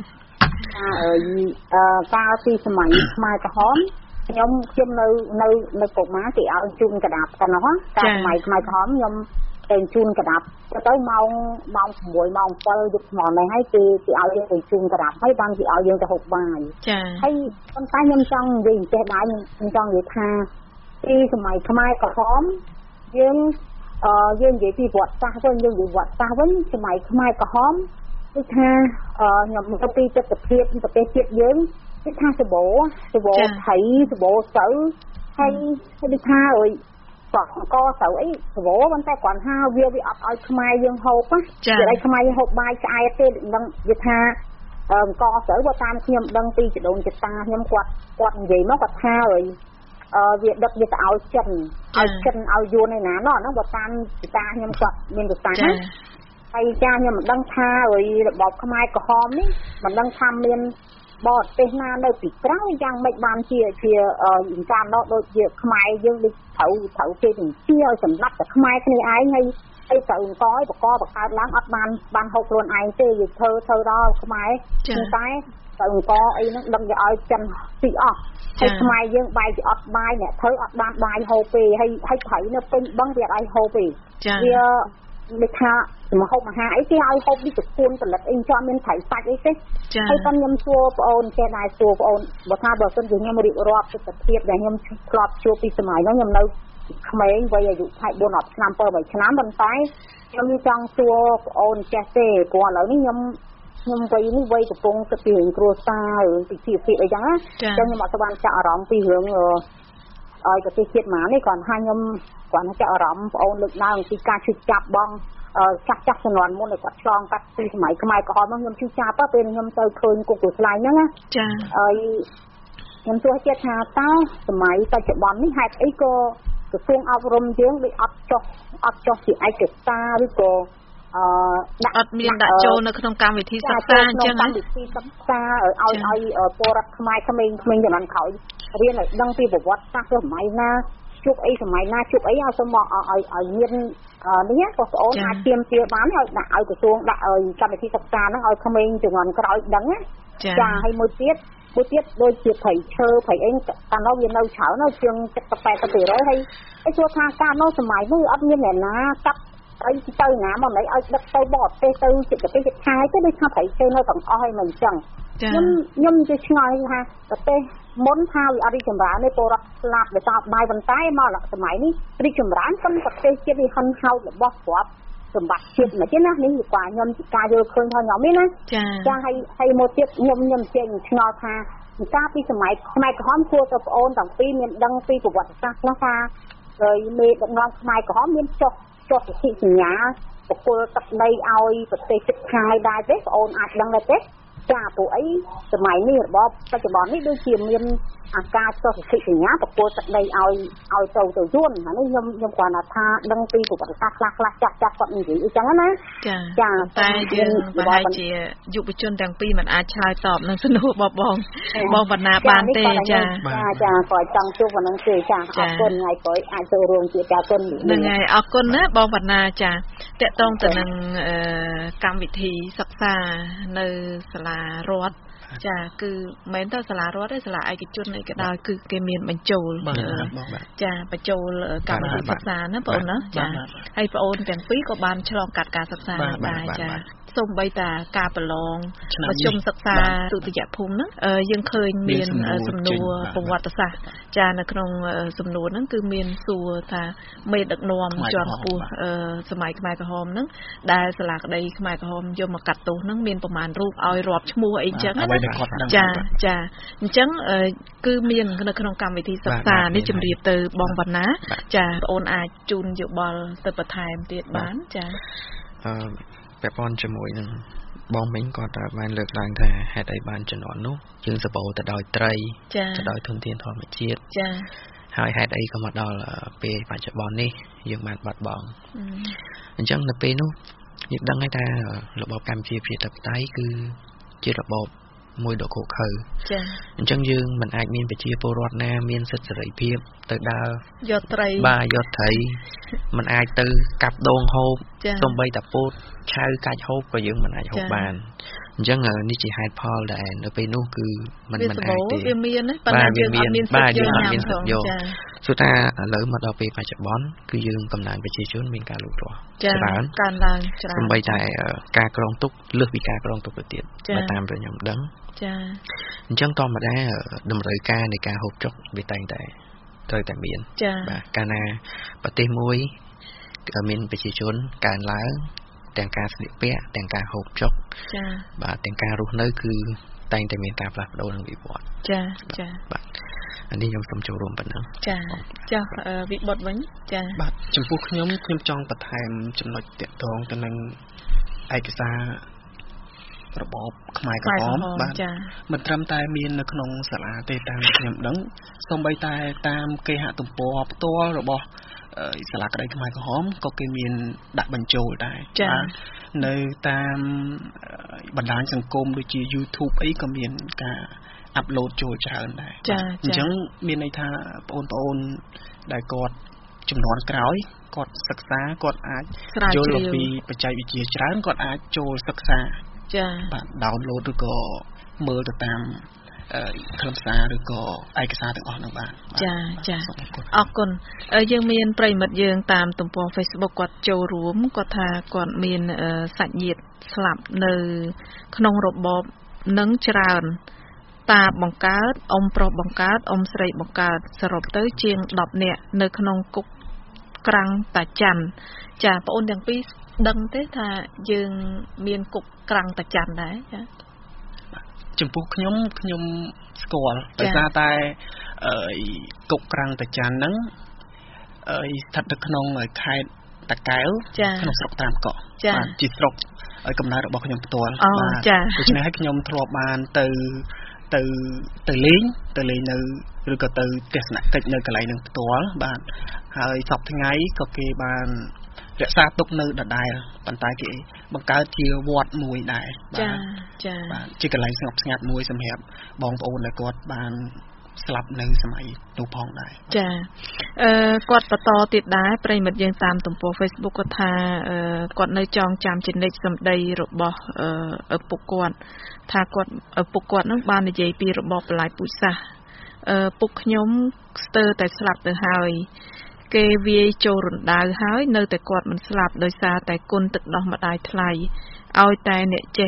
កាលពីសម័យខ្មែរក្រហមខ្ញុំនៅកុមារគេឲ្យជូនកដាប់កាលនោះកាលសម័យខ្មែរក្រហមខ្ញុំតែជូនកដាប់ទៅម៉ោង6ម៉ោង7យប់ថ្មនេះហើយគេឲ្យយើងទៅជូនកដាប់ហើយបានគេឲ្យយើងទៅហូបបាយចាហើយប៉ុន្តែខ្ញុំចង់និយាយចេះដែរខ្ញុំចង់និយាយថាពីសម័យខ្មែរក្រហមយើងនិយាយពីវត្តសាស្ត្រវិញសម័យខ្មែរក្រហមគឺថាខ្ញុំទៅពីទស្សនភាពប្រទេសជាតិយើងគឺថាសបោថៃសបោស្រូវហើយដូចថាអើយអង្គស្រូវអីសបោប៉ុន្តែគ្រាន់ថាវាអត់ឲ្យខ្មែរយើងហូបចាឲ្យខ្មែរយើងហូបបាយឆ្អែតទេដឹងនិយាយថាអង្គស្រូវបើតាមខ្ញុំដឹងពីចដូនចតាខ្ញុំគាត់និយាយមកគាត់ថាអើយវាដឹកវាទៅឲ្យចិនឲ្យយួនឯណានោះហ្នឹងបើតាមចតាខ្ញុំគាត់មានប្រសាសន៍ណាហើយចាខ្ញុំមិនដឹងថាអើយរបបខ្មែរក្រហមនេះមិនដឹងថាមានបរទេសណានៅពីក្រៅយ៉ាងម៉េចបានជាតាមនោះដូចជាខ្មែរយើងដូចត្រូវគេបញ្ជាឲ្យសម្រាប់តែខ្មែរគ្នាឯងហើយត្រូវអង្គឲ្យបកកើតឡើងអត់បានហូបខ្លួនឯងទេវាធ្វើដល់ខ្មែរតែអង្គអីហ្នឹងដឹងវាឲ្យចិនពីអស់ហើយខ្មែរយើងបាយជាអត់បាយអ្នកធ្វើអត់បានបាយហូបទេហើយត្រីនៅពេញបឹងវាអត់ឲ្យហូបទេវាដូចថាមហូបអាហារអីគេឲ្យហូបនេះទៅគួនផលិតអីចង់មានត្រីសាច់អីទេហើយតើខ្ញុំសួរបងអូនចេះដែរសួរបងអូនបើសិនជាខ្ញុំរៀបរាប់ទស្សនវិជ្ជាដែលខ្ញុំធ្លាប់ជួបពីសម័យនោះខ្ញុំនៅក្មេងវ័យអាយុ24 ឆ្នាំ7ឆ្នាំប៉ុន្តែខ្ញុំចង់សួរបងអូនចេះទេព្រោះឥឡូវនេះខ្ញុំវ័យកំពុងគិតពីរឿងគ្រួសាររឿងពិធីអីចឹងណាខ្ញុំអត់ស្បានចាក់អារម្មណ៍ពីរឿងឲ្យប្រទេសជាតិមកនេះគ្រាន់តែខ្ញុំចាក់អារម្មណ៍បងអូនលើកឡើងពីការឈឺចាប់បងចាស់ជំនាន់មុនគាត់ឆ្លងកាត់ពីសម័យខ្មែរក្រហមខ្ញុំឈឺចាប់ពេលខ្ញុំទៅឃើញគុកស្លាយហ្នឹងណាចាហើយខ្ញុំទោះជាថាតើសម័យបច្ចុប្បន្ននេះហេតុអីក៏ក្រសួងអប់រំយើងដូចអត់ចុះជាឯកសារឬក៏អត់មានដាក់ចូលនៅក្នុងកម្មវិធីសិក្សាអញ្ចឹងកម្មវិធីសិក្សាឲ្យពលរដ្ឋខ្មែរក្មេងៗជំនាន់ក្រោយរៀនឲ្យដឹងពីប្រវត្តិសាស្ត្រសម័យណាជួបអីសម័យណាជួបអីឲ្យសូមមកឲ្យមាននេះបងប្អូនអាចទៀមទាបានឲ្យដាក់ឲ្យក្រសួងដាក់ឲ្យកម្មវិធីសិក្សាហ្នឹងឲ្យក្មេងជំនាន់ក្រោយដឹងណាចាហើយមួយទៀតដូចជាព្រៃឈើព្រៃអីកាលនោះវានៅច្រើននៅជាង 70-80% ហើយជួថាការនោះសម័យនោះអត់មានអ្នកណាកាប់អីទៅណាមកណៃឲ្យដឹកទៅបរទេសទៅចិត្តប្រទេសចិត្តខាយទៅដូចថាព្រៃឈើនៅទាំងអស់ហើយមិនអញ្ចឹងខ្ញុំទៅឆ្ងល់ថាប្រទេសមុនថាវាអត់រីចម្រើនទេពលរដ្ឋស្លាប់ដោយសារបាយប៉ុន្តែមកសម័យនេះរីចម្រើនប៉ុន្តែប្រទេសជាតិនេះហិនហោចរបស់គ្រាប់សម្បត្តិជាតិមកទៀតណានេះគឺខ្ញុំការយល់ឃើញថាខ្ញុំនេះណាចាហើយមកទៀតខ្ញុំចេញឆ្ងល់ថាការពីសម័យខ្មែរក្រហមគួរទៅប្អូនទាំងពីរមានដឹងពីប្រវត្តិសាស្ត្រនោះថាហើយមេដឹកនាំខ្មែរក្រហមមានចុះសន្ធិសញ្ញាបកគលទឹកដីឲ្យប្រទេសជិតខាងដែរទេប្អូនអាចដឹងដែរទេចាព្រោះអីសម័យនេះរបបបច្ចុប្បន្ននេះដូចជាមានអាការចុះសន្ធិសញ្ញាបកគលទឹកដីឲ្យទៅយួនហ្នឹងខ្ញុំគ្រាន់តែថាដឹងពីប្រវត្តិសាស្ត្រខ្លះចាស់គាត់និយាយអញ្ចឹងណាចាតែយើងប្រហែលជាយុវជនទាំងពីរមិនអាចឆ្លើយតបនឹងសំណួរបងបណ្ណាបានទេចាគាត់ចង់ជួបប៉ុណ្ណឹងទេចាអរគុណថ្ងៃក្រោយអាចចូលរួមជាការគុណហ្នឹងហើយអរគុណណាបងបណ្ណាចាតកតងទៅនឹងកម្មវិធីសិក្សានៅសាលារដ្ឋចាគឺមិនទៅសាលារដ្ឋទេសាលាឯកជនអីក៏ដោយគឺគេមានបញ្ចូលចាបញ្ចូលកម្មវិធីសិក្សាណាបងណាចាហើយបងអូនទាំងពីរក៏បានឆ្លងកាត់ការសិក្សាដែរចាសូម្បីតាការប្រឡងមធ្យមសិក្សាទុតិយភូមិហ្នឹងយើងឃើញមានសំណួរប្រវត្តិសាស្ត្រចានៅក្នុងសំណួរហ្នឹងគឺមានសួរថាមេដឹកនាំជាន់ខ្ពស់សម័យខ្មែរក្រហមហ្នឹងដែលសាលាក្តីខ្មែរក្រហមយកមកកាត់ទោសហ្នឹងមានប្រមាណរូបឲ្យរាប់ឈ្មោះអីចឹងណាចាអញ្ចឹងគឺមាននៅក្នុងកម្មវិធីសិក្សានេះជម្រាបទៅបងវណ្ណាចាបងអូនអាចជូនយោបល់ទៅបន្ថែមទៀតបានចាពាក់ព័ន្ធជាមួយនឹងបងមិញគាត់បានលើកឡើងថាហេតុអីបានជំនាន់នោះយើងសបោទៅដោយត្រីទៅដោយធនធានធម្មជាតិហើយហេតុអីក៏មកដល់ពេលបច្ចុប្បន្ននេះយើងបានបាត់បង់អញ្ចឹងនៅពេលនោះយើងដឹងហើយថារបបកម្ពុជាប្រជាធិបតេយ្យគឺជារបបមួយដ៏ឃោរឃៅអញ្ចឹងយើងមិនអាចមានប្រជាពលរដ្ឋណាមានសិទ្ធិសេរីភាពទៅដើរយកត្រីយកត្រីមិនអាចទៅកាប់ដងហូបសូម្បីតែពោតឆៅកាច់ហូបក៏យើងមិនអាចហូបបានអញ្ចឹងនេះជាហេតុផលដែលនៅពេលនោះគឺมันអាចទេវាមានប៉ុន្តែយើងអត់មានសិទ្ធិយកញ៉ាំផងគឺថាឥឡូវមកដល់ពេលបច្ចុប្បន្នគឺយើងកំណើនប្រជាជនមានការលូតលាស់ច្រើនកើនឡើងច្រើនសូម្បីតែការក្រងទុកលើសពីការក្រងទុកទៅទៀតតាមដែលខ្ញុំដឹងអញ្ចឹងធម្មតាតម្រូវការនៃការហូបចុកវាតែងតែត្រូវតែមានបាទកាលណាប្រទេសមួយមានប្រជាជនកើនឡើងទាំងការស្លៀកពាក់ទាំងការហូបចុកបាទទាំងការរស់នៅគឺតែងតែមានការផ្លាស់ប្ដូរនិងវិវត្តចាបាទនេះខ្ញុំសូមចូលរួមប៉ុណ្ណឹងចាវិបុត្រវិញចាបាទចំពោះខ្ញុំចង់បន្ថែមចំណុចទាក់ទងទៅនឹងឯកសាររបបខ្មែរក្រហមបាទមិនត្រឹមតែមាននៅក្នុងសាលាទេតាមខ្ញុំដឹងសូម្បីតែតាមគេហទំព័រផ្ទាល់របស់សាលាក្តីខ្មែរក្រហមក៏គេមានដាក់បញ្ចូលដែរបាទនៅតាមបណ្ដាញសង្គមដូចជា YouTube អីក៏មានការអាប់ឡូតចូលច្រើនដែរអញ្ចឹងមានន័យថាបងប្អូនដែលគាត់ចំនួនក្រោយគាត់សិក្សាគាត់អាចយល់អំពីបច្ចេកវិទ្យាច្រើនគាត់អាចចូលសិក្សាបាទ download ឬក៏មើលទៅតាមខ្លឹមសារឬក៏ឯកសារទាំងអស់នោះបាទចាអរគុណយើងមានប្រិមិត្តយើងតាមទំព័រ Facebook គាត់ចូលរួមគាត់ថាគាត់មានសាច់ញាតិស្លាប់នៅក្នុងរបបនឹងច្រើនតាបង្កើតអ៊ំប្រុសបង្កើតអ៊ំស្រីបង្កើតសរុបទៅជាង10នាក់នៅក្នុងគុកក្រាំងតាច័ន្ទចាបងអូនទាំងពីរដឹងទេថាយើងមានគុកក្រាំងតាច័ន្ទដែរចាចំពោះខ្ញុំស្គាល់ដោយសារតែគុកក្រាំងតាច័ន្ទហ្នឹងស្ថិតនៅក្នុងខេត្តតាកែវក្នុងស្រុកតាមកក់បាទជាស្រុកឲ្យកំណើតរបស់ខ្ញុំផ្ទាល់បាទដូច្នេះហើយខ្ញុំធ្លាប់បានទៅលេងនៅឬក៏ទៅទស្សនកិច្ចនៅកន្លែងនឹងផ្ទាល់បាទហើយសប្តាហ៍ថ្ងៃក៏គេបានរក្សាទុកនៅដដែលប៉ុន្តែគេបង្កើតជាវត្តមួយដែរបាទជាកន្លែងស្ងប់ស្ងាត់មួយសម្រាប់បងប្អូនដែលគាត់បានស្លាប់នៅសម័យនោះផងដែរចាគាត់បន្តទៀតដែរប្រិមិត្តយើងតាមទំព័រ Facebook គាត់ថាគាត់នៅចងចាំចំណិចសម្ដីរបស់ឪពុកគាត់ថាគាត់ឪពុកគាត់នឹងបាននិយាយពីរបបបលាយពូជសាសន៍ពុកខ្ញុំស្ទើរតែស្លាប់ទៅហើយគេវាយចូលរណ្ដៅហើយនៅតែគាត់មិនស្លាប់ដោយសារតែគុណទឹកដោះម្ដាយថ្លៃឲ្យតែអ្នកចេះ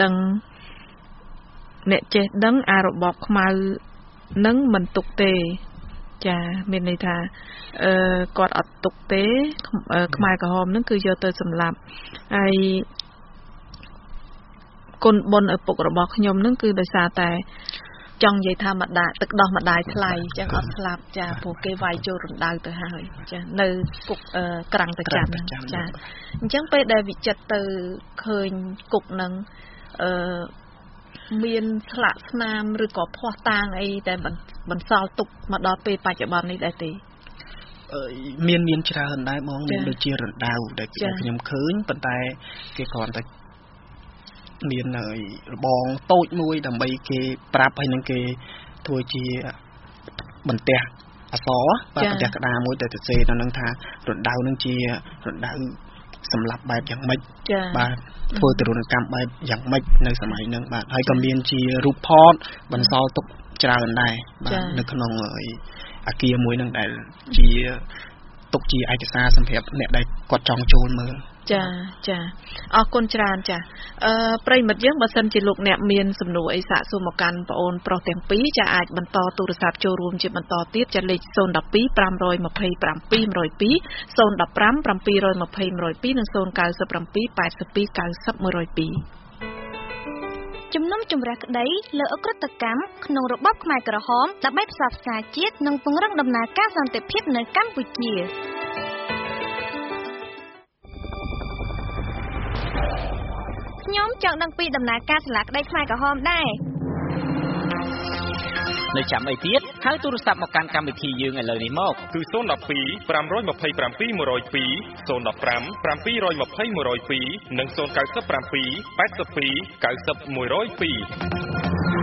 ដឹងអារបបខ្មៅនឹងមិនទុកទេចាមានន័យថាគាត់អត់ទុកទេខ្មែរក្រហមនឹងគឺយកទៅសម្លាប់ហើយគុណបុណ្យឪពុករបស់ខ្ញុំនឹងគឺដោយសារតែចង់និយាយថាម្ដាយទឹកដោះម្ដាយថ្លៃចឹងអត់ស្លាប់ចាព្រោះគេវាយចូលរណ្ដៅទៅហើយចានៅគុកក្រាំងតាចាំចាអញ្ចឹងពេលដែលវិចិត្រទៅឃើញគុកនឹងមានស្លាកស្នាមឬក៏ភ័ស្តុតាងអីតែបន្សល់ទុកមកដល់ពេលបច្ចុប្បន្ននេះដែរទេមានច្រើនដែរបងមានដូចជារណ្ដៅដែលខ្ញុំឃើញប៉ុន្តែគេគ្រាន់តែមានរបងតូចមួយដើម្បីគេប្រាប់ឲ្យនឹងគេធ្វើជាបន្ទះអសរបាទបន្ទះក្តារមួយតែទៅសេនៅនឹងថារណ្ដៅនឹងជារណ្ដៅសម្រាប់បែបយ៉ាងម៉េចបាទធ្វើទរណកម្មបែបយ៉ាងម៉េចនៅសម័យហ្នឹងបាទហើយក៏មានជារូបថតបន្សល់ទុកច្រើនដែរបាទនៅក្នុងអាគារមួយហ្នឹងដែលជាទុកជាឯកសារសម្រាប់អ្នកដែលគាត់ចង់ចូលមើលចាអរគុណច្រើនចាប្រិមិត្តយើងបើសិនជាលោកអ្នកមានសំណួរអីសាកសួរមកកាន់បងអូនប្រុសទាំងពីរចាអាចបន្តទូរស័ព្ទចូលរួមជាបន្តទៀតចាលេខ012 527 102 015 720 102និង097 82 90 102 ជំនុំជម្រះក្តីលើអក្រិតកម្មក្នុងរបបខ្មែរក្រហមដើម្បីផ្សព្វផ្សាយជាតិនិងពង្រឹងដំណើរការសន្តិភាពនៅកម្ពុជាខ្ញុំចង់ដឹងពីដំណើរការស្លាកក្តីខ្មែរក្រហមដែរនៅចាំអីទៀតហៅទូរស័ព្ទមកកាន់កម្មវិធីយើងឥឡូវនេះមកគឺ012 527 102 015 720 102និង097 82 90 102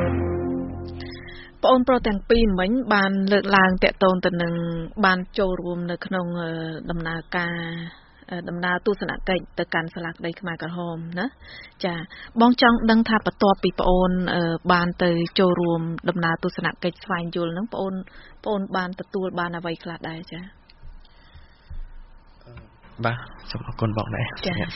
បងប្រុសទាំងពីរមិញបានលើកឡើងតាក់ទងទៅនឹងបានចូលរួមនៅក្នុងដំណើរការដំណើរទស្សនកិច្ចទៅកាន់សាលាក្តីខ្មែរក្រហមណាចាបងចង់ដឹងថាបន្ទាប់ពីបងអូនបានទៅចូលរួមដំណើរទស្សនកិច្ចស្វែងយល់ហ្នឹងបងអូនបានទទួលបានអ្វីខ្លះដែរចាបាទសូមអរគុណបងដែរ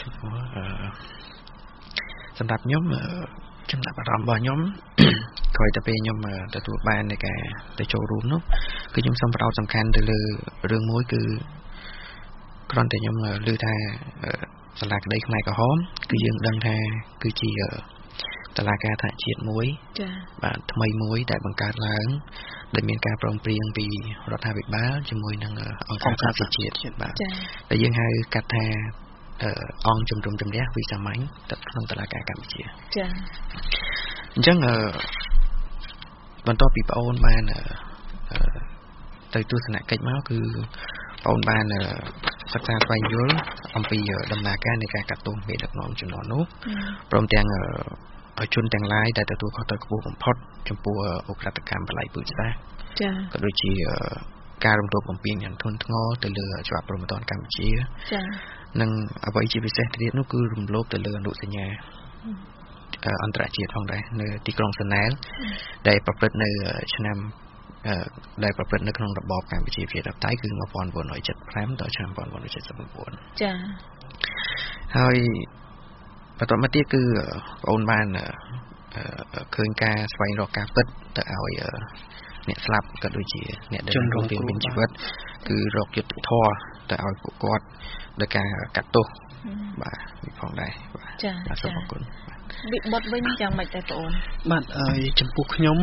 សម្រាប់ខ្ញុំចំណាប់អារម្មណ៍របស់ខ្ញុំក្រោយទៅពេលខ្ញុំទទួលបាននៃការទៅចូលរួមនោះគឺខ្ញុំសូមផ្ដោតសំខាន់ទៅលើរឿងមួយគឺគ្រាន់តែខ្ញុំឮថាសាលាក្តីខ្មែរក្រហមគឺយើងដឹងថាគឺជាសាលាការថ្នាក់ជាតិមួយចា៎បាទថ្មីមួយដែលបង្កើតឡើងដែលមានការព្រមព្រៀងពីរដ្ឋាភិបាលជាមួយនឹងអង្គការសហជាតិបាទដែលយើងហៅកាត់ថាអង្គជំរំជម្រះវិសាមញ្ញទៅក្នុងតុលាការកម្ពុជាចា៎អញ្ចឹងបន្ទាប់ពីបងអូនបានទៅទស្សនកិច្ចមកគឺបងអូនបានសិក្សាស្វែងយល់អំពីដំណើរការនៃការកាត់ទោសមេដឹកនាំជំនាន់នោះព្រមទាំងជនទាំងឡាយដែលទទួលខុសត្រូវខ្ពស់បំផុតចំពោះឧក្រិដ្ឋកម្មបលាយពូជសាសន៍ចា៎ក៏ដូចជាការរំលោភបំពានយ៉ាងធ្ងន់ធ្ងរទៅលើច្បាប់ព្រហ្មទណ្ឌកម្ពុជាចា៎និងអ្វីជាពិសេសទៀតនោះគឺរំលោភទៅលើអនុសញ្ញាអន្តរជាតិផងដែរនៅទីក្រុងសឺណែលដែលប្រព្រឹត្តនៅឆ្នាំដែលប្រព្រឹត្តនៅក្នុងរបបកម្ពុជាប្រជាធិបតេយ្យគឺ1975ដល់ឆ្នាំ1979 ចា៎ហើយបន្តមកទៀតគឺបងអូនបានឃើញការស្វែងរកការពិតទៅឲ្យអ្នកស្លាប់ក៏ដូចជាអ្នកដែលរងមានជីវិតគឺរកយុត្តិធម៌ទៅឲ្យពួកគាត់ដោយការកាត់ទោសបាទនេះផងដែរបាទចា៎សូមអរគុណវិបត្តិវិញយ៉ាងម៉េចដែរបងអូនបាទចំពោះខ្ញុំ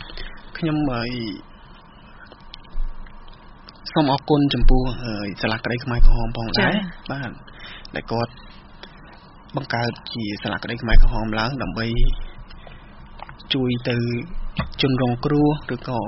សូមអរគុណចំពោះសាលាក្តីខ្មែរក្រហមផងដែរបាទដែលគាត់បង្កើតជាសាលាក្តីខ្មែរក្រហមឡើងដើម្បីជួយទៅជនរងគ្រោះឬក៏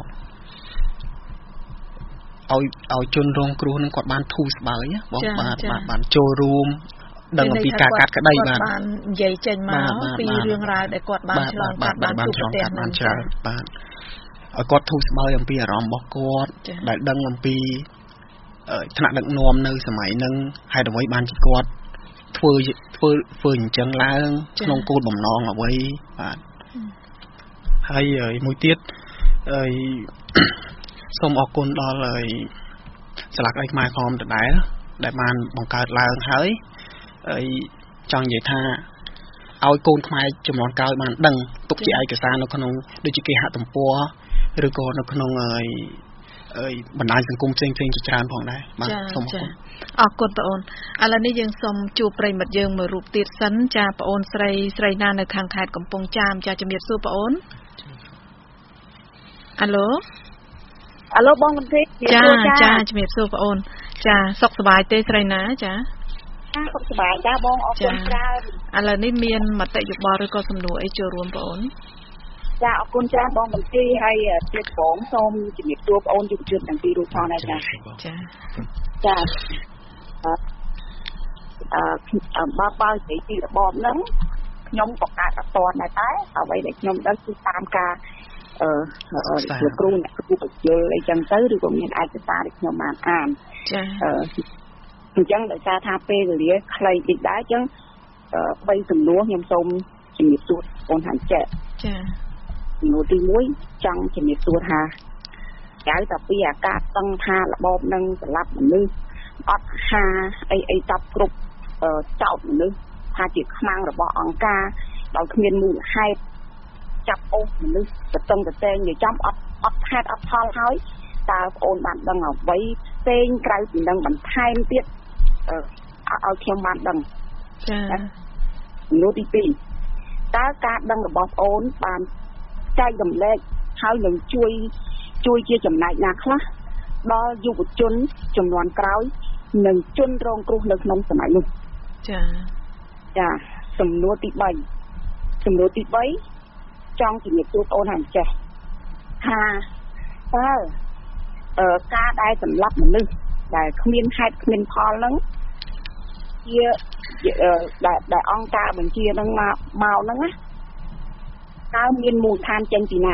ឲ្យជនរងគ្រោះនឹងគាត់បានធូរស្បើយបងបានចូលរួមដឹងអំពីការកាត់ក្តីបាទបាននិយាយចេញមកពីរឿងរ៉ាវដែលគាត់បានឆ្លងកាត់បានជួបប្រទះបានច្រើនបាទឲ្យគាត់ធូរស្បើយអំពីអារម្មណ៍របស់គាត់ដែលដឹងអំពីថ្នាក់ដឹកនាំនៅសម័យហ្នឹងហើយអ្វីបានជាគាត់ធ្វើអញ្ចឹងឡើងក្នុងគោលបំណងអ្វីបាទហើយមួយទៀតសូមអរគុណដល់សាលាក្តីខ្មែរក្រមដដែលដែលបានបង្កើតឡើងហើយចង់និយាយថាឲ្យកូនខ្មែរចំនួនក្រោយបានដឹងទុកជាឯកសារនៅក្នុងដូចជាគេហទំព័រឬក៏នៅក្នុងបណ្ដាញសង្គមផ្សេងៗជាច្រើនផងដែរបាទសូមអរគុណអរគុណបងអូនឥឡូវនេះយើងសូមជួបប្រិមិត្តយើងមួយរូបទៀតសិនចាបងអូនស្រីណានៅខាងខេត្តកំពង់ចាមចាជំរាបសួរបងអូនអាឡូបងមន្ត្រីចាជំរាបសួរបងអូនចាសុខសប្បាយទេស្រីណាចាសុខសប្បាយចាបងអរគុណច្រើនឥឡូវនេះមានមតិយោបល់ឬក៏សំណួរអីចូលរួមបងអូនចាអរគុណច្រើនបងមន្ត្រីហើយទៀតបងសូមជំរាបសួរបងអូនយុវជនទាំងពីររូបផងដែរចាបើនិយាយពីរបបហ្នឹងខ្ញុំក៏កើតអត់តដែរតែអ្វីដែលខ្ញុំដឹងគឺតាមការលោកគ្រូអ្នកគ្រូបញ្យល់អីចឹងទៅឬក៏មានឯកសារដែលខ្ញុំបានអានអញ្ចឹងដោយសារថាពេលវេលាខ្លីតិចដែរអញ្ចឹង3សំណួរខ្ញុំសូមជំរាបសួរបងហាន់ចេះសំណួរទី1ចង់ជំរាបសួរថាក្រៅតែពីអាការតឹងថារបបនឹងសម្លាប់មនុស្សអត់ហាអីតបគ្រប់ចោតមនុស្សថាជាខ្មាំងរបស់អង្គការដោយគ្មានមូលហេតុចាប់អូសមនុស្សទៅតឹងទៅតែងនិយាយចំអត់ហេតុអត់ផលហើយតើបងអូនបានដឹងអ្វីផ្សេងក្រៅពីនឹងបន្ថែមទៀតឲ្យខ្ញុំបានដឹងសំណួរទី2តើការដឹងរបស់បងអូនបានចែករំលែកហើយនឹងជួយជាចំណែកណាខ្លះដល់យុវជនចំនួនក្រោយនិងជនរងគ្រោះនៅក្នុងសម័យនោះចាសំណួរទី3ចង់ជំរាបសួរបងអូនហើយចេះថាតើការដែលសម្លាប់មនុស្សដែលគ្មានហេតុគ្មានផលហ្នឹងជាដែលអង្គការបញ្ជាហ្នឹងមកហ្នឹងណាតើមានមូលដ្ឋានចេញពីណា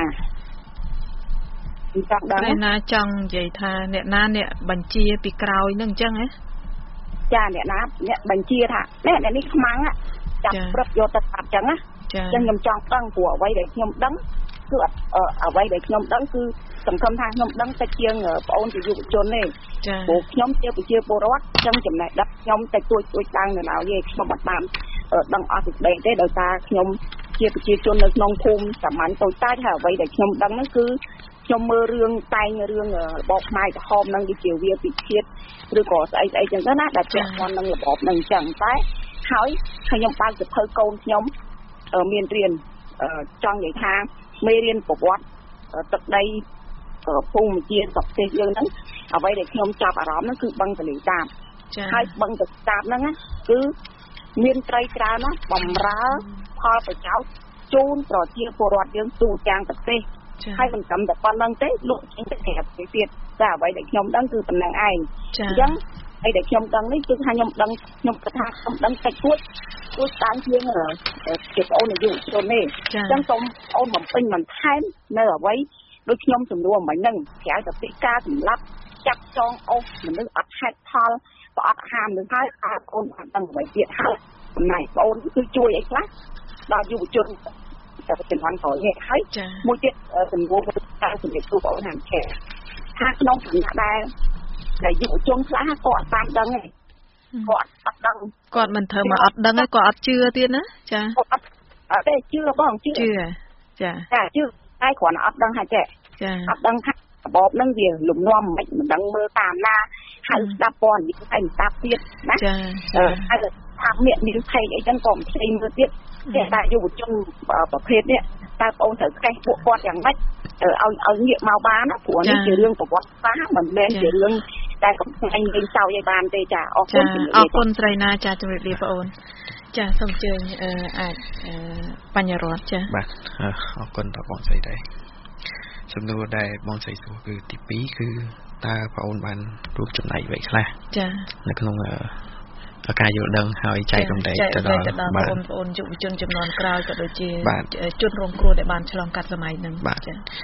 ចង់ដឹងណាចង់និយាយថាអ្នកណាអ្នកបញ្ជាពីក្រោយហ្នឹងអញ្ចឹងហ៎ចាអ្នកបញ្ជាថាអ្នកនេះខ្មាំងចាប់ព្រឹបយកទៅកាត់អញ្ចឹងណាចឹងខ្ញុំចង់ដឹងព្រោះអ្វីដែលខ្ញុំដឹងគឺអ្វីដែលខ្ញុំដឹងគឺសង្ឃឹមថាខ្ញុំដឹងតិចជាងបងអូនជាយុវជនទេព្រោះខ្ញុំជាប្រជាពលរដ្ឋចឹងចំណេះដឹងខ្ញុំតិចតួចឡើងនៅឡើយទេខ្ញុំអត់បានដឹងអស់សេចក្តីទេដោយសារខ្ញុំជាប្រជាជននៅក្នុងភូមិសាមញ្ញតូចតាចហើយអ្វីដែលខ្ញុំដឹងហ្នឹងគឺខ្ញុំមើលរឿងរបបខ្មែរក្រហមហ្នឹងដូចជាវាពិឃាតឬក៏ស្អីចឹងទៅណាដែលពាក់ព័ន្ធនឹងរបបហ្នឹងចឹងតែហើយខ្ញុំបើកសភៅកូនខ្ញុំមានរៀនចង់និយាយថាមេរៀនប្រវត្តិទឹកដីភូមិជាប្រទេសយើងហ្នឹងអ្វីដែលខ្ញុំចាប់អារម្មណ៍ហ្នឹងគឺបឹងទលេសាបហើយបឹងទលេសាបហ្នឹងគឺមានត្រីច្រើនណាស់បំរើផលប្រយោជន៍ជូនប្រជាពលរដ្ឋយើងទូទាំងប្រទេសហើយមិនត្រឹមតែប៉ុណ្្នឹងទេលក់ចេញទៅក្រៅប្រទេសទៀតតែអ្វីដែលខ្ញុំដឹងគឺប៉ុណ្្នឹងឯងអញ្ចឹងអីដែលខ្ញុំដឹងនេះគឺថាខ្ញុំដឹងខ្ញុំគិតថាខ្ញុំដឹងតិចតួចស្ដាយជាងជាបងអូនអាយុជននេះអញ្ចឹងសូមអូនបំពេញបន្ថែមនៅអ្វីដូចខ្ញុំសំណួរមិញហ្នឹងក្រៅតែពីការសម្លាប់ចាប់ចងអូសមនុស្សអត់ហេតុផលក៏អត់ហាមនឹងហើយអូនបានដឹងអ្វីទៀតហើយចំណែកបងអូនគឺជួយអីខ្លះដល់យុវជនតែចំនួនក្រោយនេះហើយមួយទៀតសំណួរការជំរាបសួរបងអូនហាមឆែថាក្នុងគណៈដែលយុវជនខ្លះក៏អត់បានដឹងទេគាត់អត់ដឹងគាត់មិនធ្វើមកអត់ដឹងទេគាត់អត់ជឿទៀតណាចាអត់ទេជឿបងជឿចាជឿតែគ្រាន់តែអត់ដឹងហើយចេះអត់ដឹងថារបបហ្នឹងវាលំនាំមិនដឹងមើលតាមណាហើយស្ដាប់ព័ត៌មានហើយតាប់ទៀតណាហើយថាមាននិយាយថៃអីចឹងក៏មិនផ្សេងមើលទៀតតែយុវជនប្រភេទនេះតើបងត្រូវកេះពួកគាត់យ៉ាងម៉េចឲ្យងាកមកបានណាព្រោះនេះជារឿងប្រវត្តិសាស្ត្រមិនមែនជារឿងតែកំផ្នែងវិញសោយឲ្យបានទេចាអរគុណស្រីណាចាជំរាបលាបងអូនចាសូមអញ្ជើញអាចបញ្ញរដ្ឋចាបាទអរគុណដល់បងស្រីដែរសំណួរដែលបងស្រីសួរគឺទី2គឺតើបងអូនបានរួមចំណែកអ្វីខ្លះចានៅក្នុងការយល់ដឹងហើយចែករំលែកទៅដល់បងប្អូនយុវជនចំនួនក្រោយក៏ដូចជាជនរងគ្រោះដែលបានឆ្លងកាត់សម័យហ្នឹងចា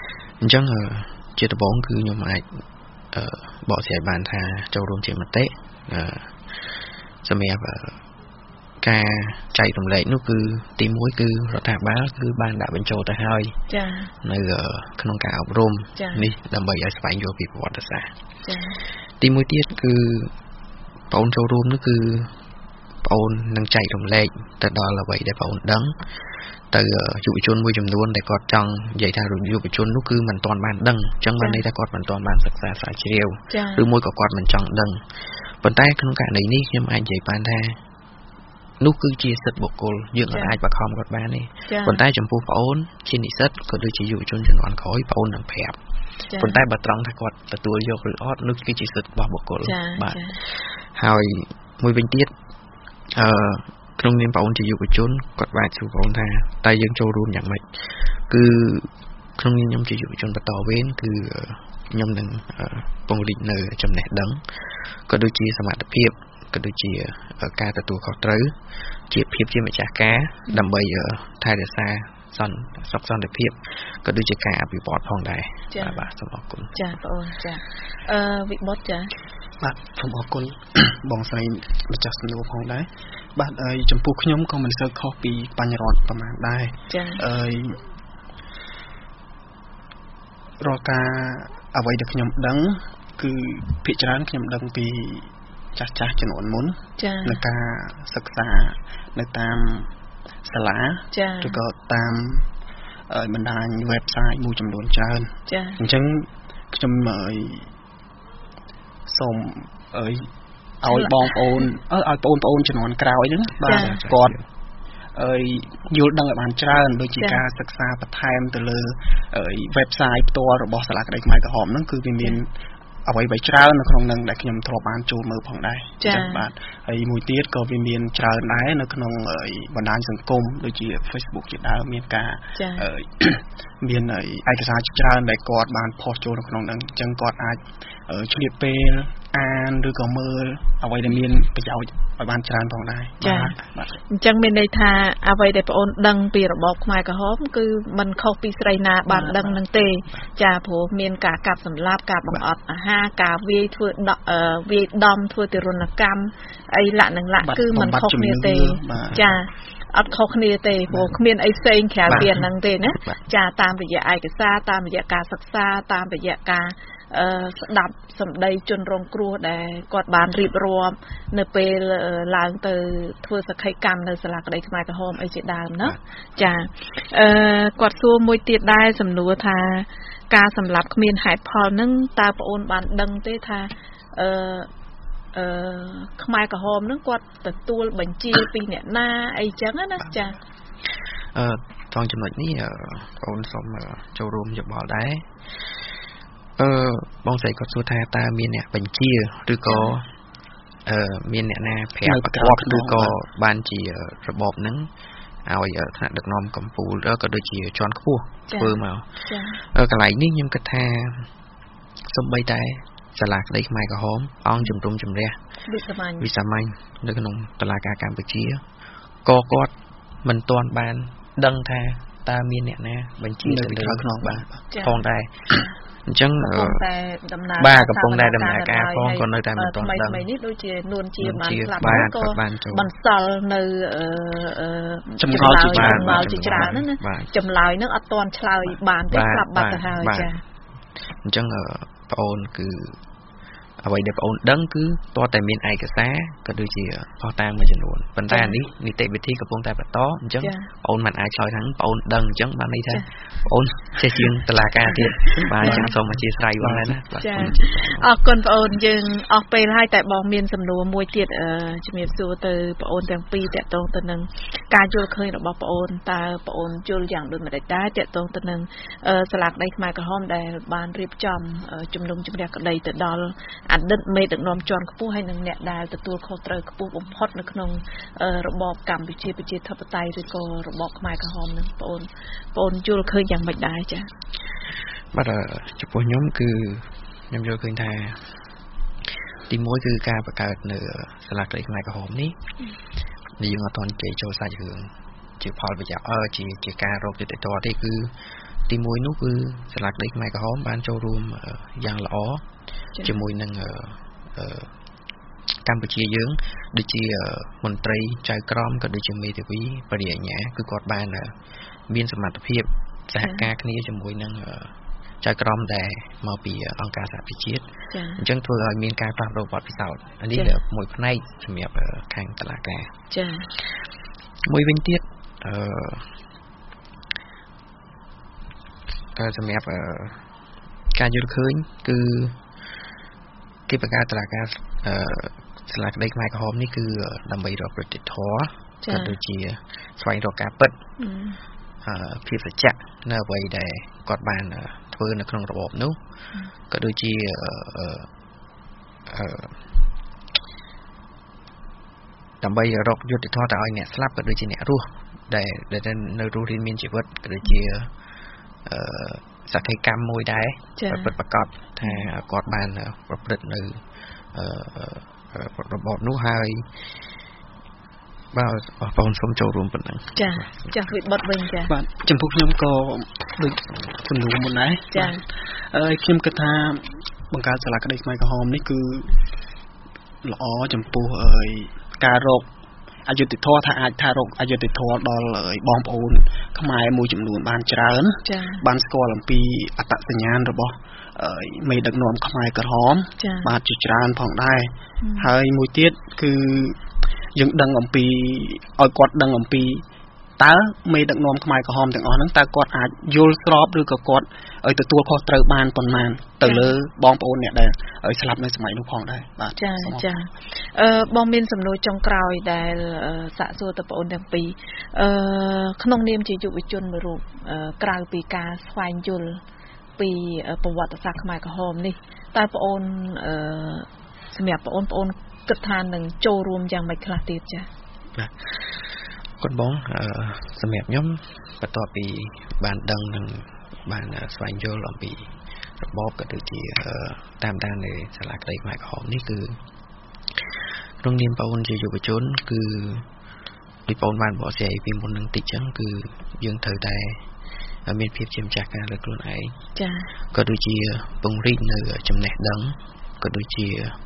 អញ្ចឹងជាដំបូងគឺខ្ញុំអាចបកស្រាយបានថាចូលរួមជាមតិសម្រាប់ការចែករំលែកនោះគឺទី1គឺរដ្ឋាភិបាលគឺបានដាក់បញ្ចូលទៅហើយចា៎នៅក្នុងការអប់រំនេះដើម្បីឲ្យស្វែងយល់ពីប្រវត្តិសាស្ត្រចា៎ទី1ទៀតគឺបងអូនចូលរួមនោះគឺបងអូននឹងចែករំលែកទៅដល់អ្វីដែលបងអូនដឹងទៅយុវជនមួយចំនួនដែលគាត់ចង់និយាយថាយុវជននោះគឺមិនទាន់បានដឹងអញ្ចឹងបានន័យថាគាត់មិនទាន់បានសិក្សាស្រាវជ្រាវឬមួយក៏គាត់មិនចង់ដឹងប៉ុន្តែក្នុងករណីនេះខ្ញុំអាចនិយាយបានថានោះគឺជាសិទ្ធិបុគ្គលយើងអាចបខំគាត់បានទេប៉ុន្តែចំពោះបងអូនជានិស្សិតក៏ដូចជាយុវជនជំនាន់ក្រោយបងអូននឹងប្រាប់ប៉ុន្តែបើត្រង់ថាគាត់ទទួលយកឬអត់នោះគឺជាសិទ្ធិរបស់បុគ្គលបាទហើយមួយវិញទៀតក្នុងនាមបងអូនជាយុវជនគាត់បានសួរបងអូនថាតើយើងចូលរួមយ៉ាងម៉េចគឺក្នុងនាមខ្ញុំជាយុវជនបន្តវេនគឺខ្ញុំនឹងពង្រីកនៅចំណេះដឹងក៏ដូចជាសមត្ថភាពក៏ដូចជាការទទួលខុសត្រូវជាភាពជាម្ចាស់ការដើម្បីថែរក្សាសុខសន្តិភាពក៏ដូចជាការអភិវឌ្ឍផងដែរបាទសូមអរគុណចាបងអូនចាវិបុត្រចាបាទសូមអរគុណបងស្រីម្ចាស់សំណួរផងដែរបាទចំពោះខ្ញុំក៏មិនសូវខុសពីបញ្ញរដ្ឋប្រហែលដែរចារាល់ការអ្វីដែលខ្ញុំដឹងគឺភាគច្រើនខ្ញុំដឹងពីចាស់ជំនាន់មុននៅការសិក្សានៅតាមសាលាឬក៏តាមបណ្ដាញ website មួយចំនួនច្រើនអញ្ចឹងខ្ញុំសូមឲ្យបងប្អូនឲ្យបងប្អូនជំនាន់ក្រោយហ្នឹងបាទគាត់យល់ដឹងឲ្យបានច្រើនដូចជាការសិក្សាបន្ថែមទៅលើ website ផ្ទាល់របស់សាលាក្តីខ្មែរក្រហមហ្នឹងគឺវាមានអ្វីច្រើននៅក្នុងនឹងដែលខ្ញុំធ្លាប់បានចូលមើលផងដែរចឹងបាទហើយមួយទៀតក៏វាមានច្រើនដែរនៅក្នុងបណ្ដាញសង្គមដូចជា Facebook ជាដើមមានការមានឯកសារច្រើនដែលគាត់បានផុសចូលនៅក្នុងនឹងអញ្ចឹងគាត់អាចឆ្លៀតពេលអានឬក៏មើលអ្វីដែលមានប្រយោជន៍ឲ្យបានច្រើនផងដែរបាទអញ្ចឹងមានន័យថាអ្វីដែលបងអូនដឹងពីរបបខ្មែរក្រហមគឺมันខុសពីស្រីណាបានដឹងនឹងទេចាព្រោះមានការកាប់សម្លាប់ការបង្អត់អាហារការវាយធ្វើវាយដំធ្វើទារុណកម្មអីលក្ខណៈគឺมันខុសគ្នាទេចាអត់ខុសគ្នាទេព្រោះគ្មានអីផ្សេងក្រៅពីហ្នឹងទេណាចាតាមរយៈឯកសារតាមរយៈការសិក្សាតាមរយៈការស្ដាប់សម្ដីជនរងគ្រោះដែលគាត់បានរៀបរាប់នៅពេលឡើងទៅធ្វើសក្ខីកម្មនៅសាលាក្តីខ្មែរក្រហមអីជាដើមណាចាគាត់សួរមួយទៀតដែរសំណួរថាការសម្លាប់គ្មានហេតុផលហ្នឹងតើបងអូនបានដឹងទេថាខ្មែរក្រហមហ្នឹងគាត់ទទួលបញ្ជាពីអ្នកណាអីចឹងណាចាត្រង់ចំណុចនេះបងអូនសូមចូលរួមយោបល់ដែរបងស្រីគាត់សួរថាតើមានអ្នកបញ្ជាឬក៏មានអ្នកណាប្រាប់ប្រកបឬក៏បានជារបបហ្នឹងឲ្យថ្នាក់ដឹកនាំកម្ពុជាក៏ដូចជាជាន់ខ្ពស់ធ្វើមកកន្លែងនេះខ្ញុំគិតថាសូម្បីតែសាលាក្តីខ្មែរក្រហមអង្គជំរំជម្រះវិសាមញ្ញនៅក្នុងតុលាការកម្ពុជាក៏គាត់មិនទាន់បានដឹងថាតើមានអ្នកណាបញ្ជាទៅលើក្នុងបាទផងដែរអញ្ចឹងតែដំណើរបាទកំពុងតែដំណើរការផងក៏នៅតែមិនទាន់ដឹងថ្មីនេះដូចជានួនជាបានស្លាប់ក៏បន្សល់នៅចម្ងល់ជាច្រើនណាចម្លើយនឹងអត់ទាន់ឆ្លើយបានទេស្លាប់បាត់ទៅហើយចាអញ្ចឹងបងអូនគឺអ្វីដែលបងអូនដឹងគឺតើតែមានឯកសារក៏ដូចជាផុសតាងមួយចំនួនប៉ុន្តែនេះនីតិវិធីកំពុងតែបន្តអញ្ចឹងបងអូនមិនអាចឆ្លើយថាបងអូនដឹងអញ្ចឹងបានន័យថាបងអូនចេះជាងតុលាការទៀតបាទអញ្ចឹងសូមអធិស្ឋានបងដែរណាបាទអរគុណបងអូនយើងអស់ពេលហើយតែបងមានសំណួរមួយទៀតជំរាបសួរទៅបងអូនទាំងពីរតកតងទៅនឹងការយល់ឃើញរបស់បងអូនតើបងអូនយល់យ៉ាងដូចម្តេចដែរតកតងទៅនឹងសាលាក្តីខ្មែរក្រហមដែលបានរៀបចំជំនុំជម្រះក្តីទៅដល់អតីតមេដឹកនាំជាន់ខ្ពស់ហើយនិងអ្នកដែលទទួលខុសត្រូវខ្ពស់បំផុតនៅក្នុងរបបកម្ពុជាប្រជាធិបតេយ្យឬក៏របបខ្មែរក្រហមនឹងបងអូនយល់ឃើញយ៉ាងម៉េចដែរចា៎បាទចំពោះខ្ញុំគឺខ្ញុំយល់ឃើញថាទី1គឺការបង្កើតនៅសាលាក្តីខ្មែរក្រហមនេះយើងអត់ទាន់និយាយចូលសាច់រឿងជាផលប្រយោជន៍ជាការរកយុត្តិធម៌ទេគឺទីមួយនោះគឺសាលាក្តីខ្មែរក្រហមបានចូលរួមយ៉ាងល្អជាមួយនឹងកម្ពុជាយើងដូចជាមន្ត្រីចៅក្រមក៏ដូចជាមេធាវីបរិយាញ្ញាគឺគាត់បានមានសមត្ថភាពសហការគ្នាជាមួយនឹងចៅក្រមដែលមកពីអង្គការសហប្រជាជាតិអញ្ចឹងធ្វើឲ្យមានការផ្លាស់ប្ដូរបទពិសោធន៍នេះមួយផ្នែកសម្រាប់ខាងតុលាការចាមួយវិញទៀតសម្រាប់ការយល់ឃើញគឺគេបង្កើតតុលាការសាលាក្តីខ្មែរក្រហមនេះគឺដើម្បីរកយុត្តិធម៌ក៏ដូចជាស្វែងរកការពិតភាពសច្ចៈនៅអ្វីដែលគាត់បានធ្វើនៅក្នុងរបបនោះក៏ដូចជាដើម្បីរកយុត្តិធម៌ទៅឲ្យអ្នកស្លាប់ក៏ដូចជាអ្នករស់ដែលនៅរស់រៀនមានជីវិតក៏ដូចជាសក្ខីកម្មមួយដែរពិតប្រាកដថាគាត់បានប្រព្រឹត្តនៅរបបនោះហើយបាទបងសូមចូលរួមប៉ុណ្ណឹងចាវិបត្តិវិញចាបាទចំពោះខ្ញុំក៏ដូចសំណួរមុនដែរចាខ្ញុំគិតថាបង្កើតសាលាក្តីខ្មែរក្រហមនេះគឺល្អចំពោះការរកអយុត្តិធម៌ថាអាចថារកអយុត្តិធម៌ដល់បងប្អូនខ្មែរមួយចំនួនបានច្រើនបានស្គាល់អំពីអត្តសញ្ញាណរបស់មេដឹកនាំខ្មែរក្រហមបាទជាច្រើនផងដែរហើយមួយទៀតគឺយើងដឹងអំពីឲ្យគាត់ដឹងអំពីតើមេដឹកនាំខ្មែរក្រហមទាំងអស់ហ្នឹងតើគាត់អាចយល់ស្របឬក៏គាត់ឲ្យទទួលខុសត្រូវបានប៉ុន្មានទៅលើបងប្អូនអ្នកដែលឲ្យស្លាប់នៅសម័យនោះផងដែរបាទចាបងមានសំណួរចុងក្រោយដែលសាកសួរទៅបងប្អូនទាំងពីរក្នុងនាមជាយុវជនមួយរូបក្រៅពីការស្វែងយល់ពីប្រវត្តិសាស្ត្រខ្មែរក្រហមនេះតើបងប្អូនសម្រាប់បងប្អូនគិតថានឹងចូលរួមយ៉ាងម៉េចខ្លះទៀតចា៎បាទគុណបងសម្រាប់ខ្ញុំបន្ទាប់ពីបានដឹងនិងបានស្វែងយល់អំពីរបបក៏ដូចជាតាមដាននៃសាលាក្តីខ្មែរក្រហមនេះគឺក្នុងនាមបងជាយុវជនគឺពីបងបានបកស្រាយពីមុននឹងតិចចឹងគឺយើងត្រូវតែមានភាពជាម្ចាស់ការលើខ្លួនឯងចា៎ក៏ដូចជាពង្រីកនៅចំណេះដឹងក៏ដូចជា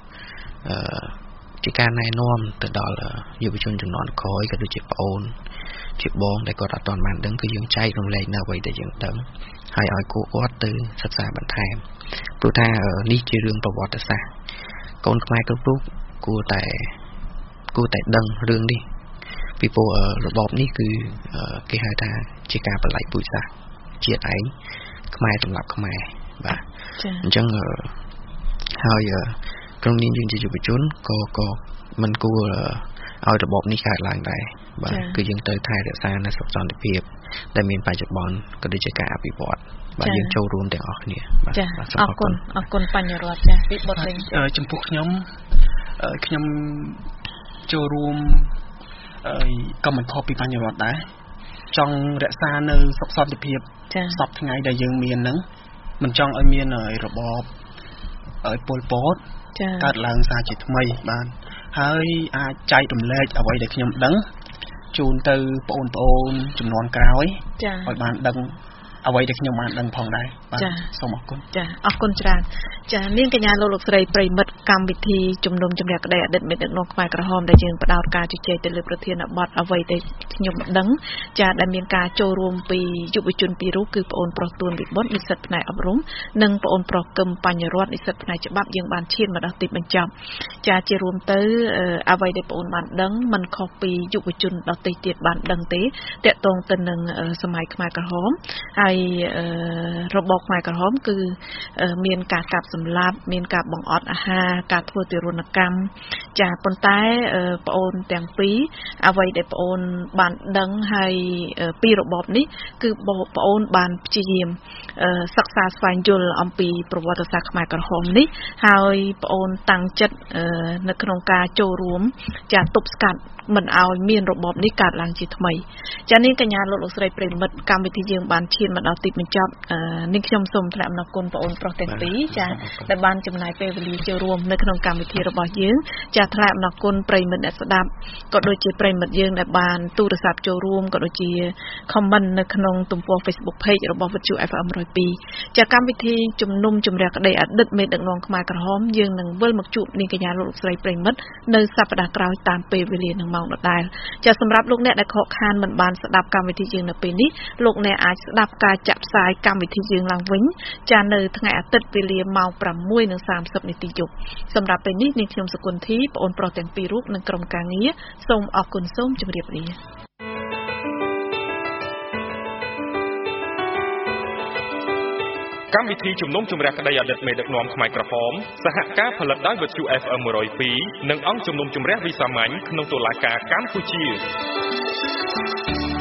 ជាការណែនាំទៅដល់យុវជនជំនាន់ក្រោយក៏ដូចជាប្អូនជាបងដែលគាត់អត់ទាន់បានដឹងគឺយើងចែករំលែកនៅអ្វីដែលយើងដឹងហើយឲ្យគាត់ទៅសិក្សាបន្ថែមព្រោះថានេះជារឿងប្រវត្តិសាស្ត្រកូនខ្មែរគ្រប់រូបគួរតែដឹងរឿងនេះពីព្រោះរបបនេះគឺគេហៅថាជាការបល្ល័យពូជសាសន៍ជាតិឯងខ្មែរសម្រាប់ខ្មែរបាទអញ្ចឹងហើយក្នុងនាមយើងជាយុវជនក៏មិនគួរឲ្យរបបនេះកើតឡើងដែរបាទគឺយើងត្រូវថែរក្សានូវសុខសន្តិភាពដែលមានបច្ចុប្បន្នក៏ដូចជាការអភិវឌ្ឍបាទយើងចូលរួមទាំងអស់គ្នាបាទអរគុណបញ្ញរដ្ឋចាពីបទវិញចំពោះខ្ញុំចូលរួមក៏មិនខុសពីបញ្ញរដ្ឋដែរចង់រក្សានៅសុខសន្តិភាពសពថ្ងៃដែលយើងមានហ្នឹងមិនចង់ឲ្យមានរបបពលពតកើតឡើងសារជាថ្មីបានហើយអាចចែករំលែកអ្វីដែលខ្ញុំដឹងជូនទៅបងប្អូនចំនួនក្រោយឲ្យបានដឹងអ្វីដែលខ្ញុំបានដឹងផងដែរបាទសូមអរគុណចាអរគុណច្រើនចានាងកញ្ញាលោកស្រីប្រិមិត្តកម្មវិធីជំនុំជម្រះក្តីអតីតមេដឹកនាំខ្មែរក្រហមដែលយើងផ្ដោតការជជែកទៅលើប្រធានបទអ្វីដែលខ្ញុំដឹងចាដែលមានការចូលរួមពីយុវជនពីររូបគឺបងអូនប្រុសទួនវិបុត្រនិស្សិតផ្នែកអប់រំនិងបងអូនប្រុសកឹមបញ្ញរដ្ឋនិស្សិតផ្នែកច្បាប់យើងបានឈានមកដល់ទីបញ្ចប់ចាជារួមទៅអ្វីដែលបងអូនបានដឹងមិនខុសពីយុវជនដទៃទៀតបានដឹងទេតកតងទៅនឹងសម័យខ្មែរក្រហមហើយរបបខ្មែរក្រហមគឺមានការកាប់សម្លាប់មានការបង្អត់អាហារការធ្វើទារុណកម្មចាប៉ុន្តែប្អូនទាំងពីរអ្វីដែលប្អូនបានដឹងហើយពីរបបនេះគឺប្អូនបានព្យាយាមសិក្សាស្វែងយល់អំពីប្រវត្តិសាស្ត្រខ្មែរក្រហមនេះហើយប្អូនតាំងចិត្តនៅក្នុងការចូលរួមចាទប់ស្កាត់មិនឲ្យមានរបបនេះកើតឡើងជាថ្មីចា៎នាងកញ្ញាលោកស្រីប្រិមិត្តកម្មវិធីយើងបានឈានមកដល់ទីបញ្ចប់នាងខ្ញុំសូមថ្លែងអំណរគុណបងអូនប្រុសទាំងពីរចា៎ដែលបានចំណាយពេលវេលាចូលរួមនៅក្នុងកម្មវិធីរបស់យើងចា៎ថ្លែងអំណរគុណប្រិមិត្តអ្នកស្ដាប់ក៏ដូចជាប្រិមិត្តយើងដែលបានទូរស័ព្ទចូលរួមក៏ដូចជា comment នៅក្នុងទំព័រ Facebook page របស់វិទ្យុ FM 102ចា៎កម្មវិធីជំនុំជម្រះក្តីអតីតមេដឹកនាំខ្មែរក្រហមយើងនឹងវិលមកជួបនាងកញ្ញាលោកស្រីប្រិមិត្តនៅសប្តាហ៍ក្រោយតាមពេលវេលានឹងម៉ោងដដែលចា៎សម្រាប់លោកអ្នកដែលខកខានមិនបានស្ដាប់កម្មវិធីយើងនៅពេលនេះលោកអ្នកអាចស្ដាប់ការចាក់ផ្សាយកម្មវិធីយើងឡើងវិញចា៎នៅថ្ងៃអាទិត្យវេលាម៉ោង 6:30 នាទីយប់សម្រាប់ពេលនេះនាងខ្ញុំសុគន្ធីបងអូនប្រុសទាំងពីររូបនិងក្រុមការងារសូមអរគុណសូមជម្រាបលាកម្មវិធីជំនុំជម្រះក្តីអតីតមេដឹកនាំខ្មែរក្រហមសហការផលិតដោយវិទ្យុ FM 102និងអង្គជំនុំជម្រះវិសាមញ្ញក្នុងតុលាការកម្ពុជា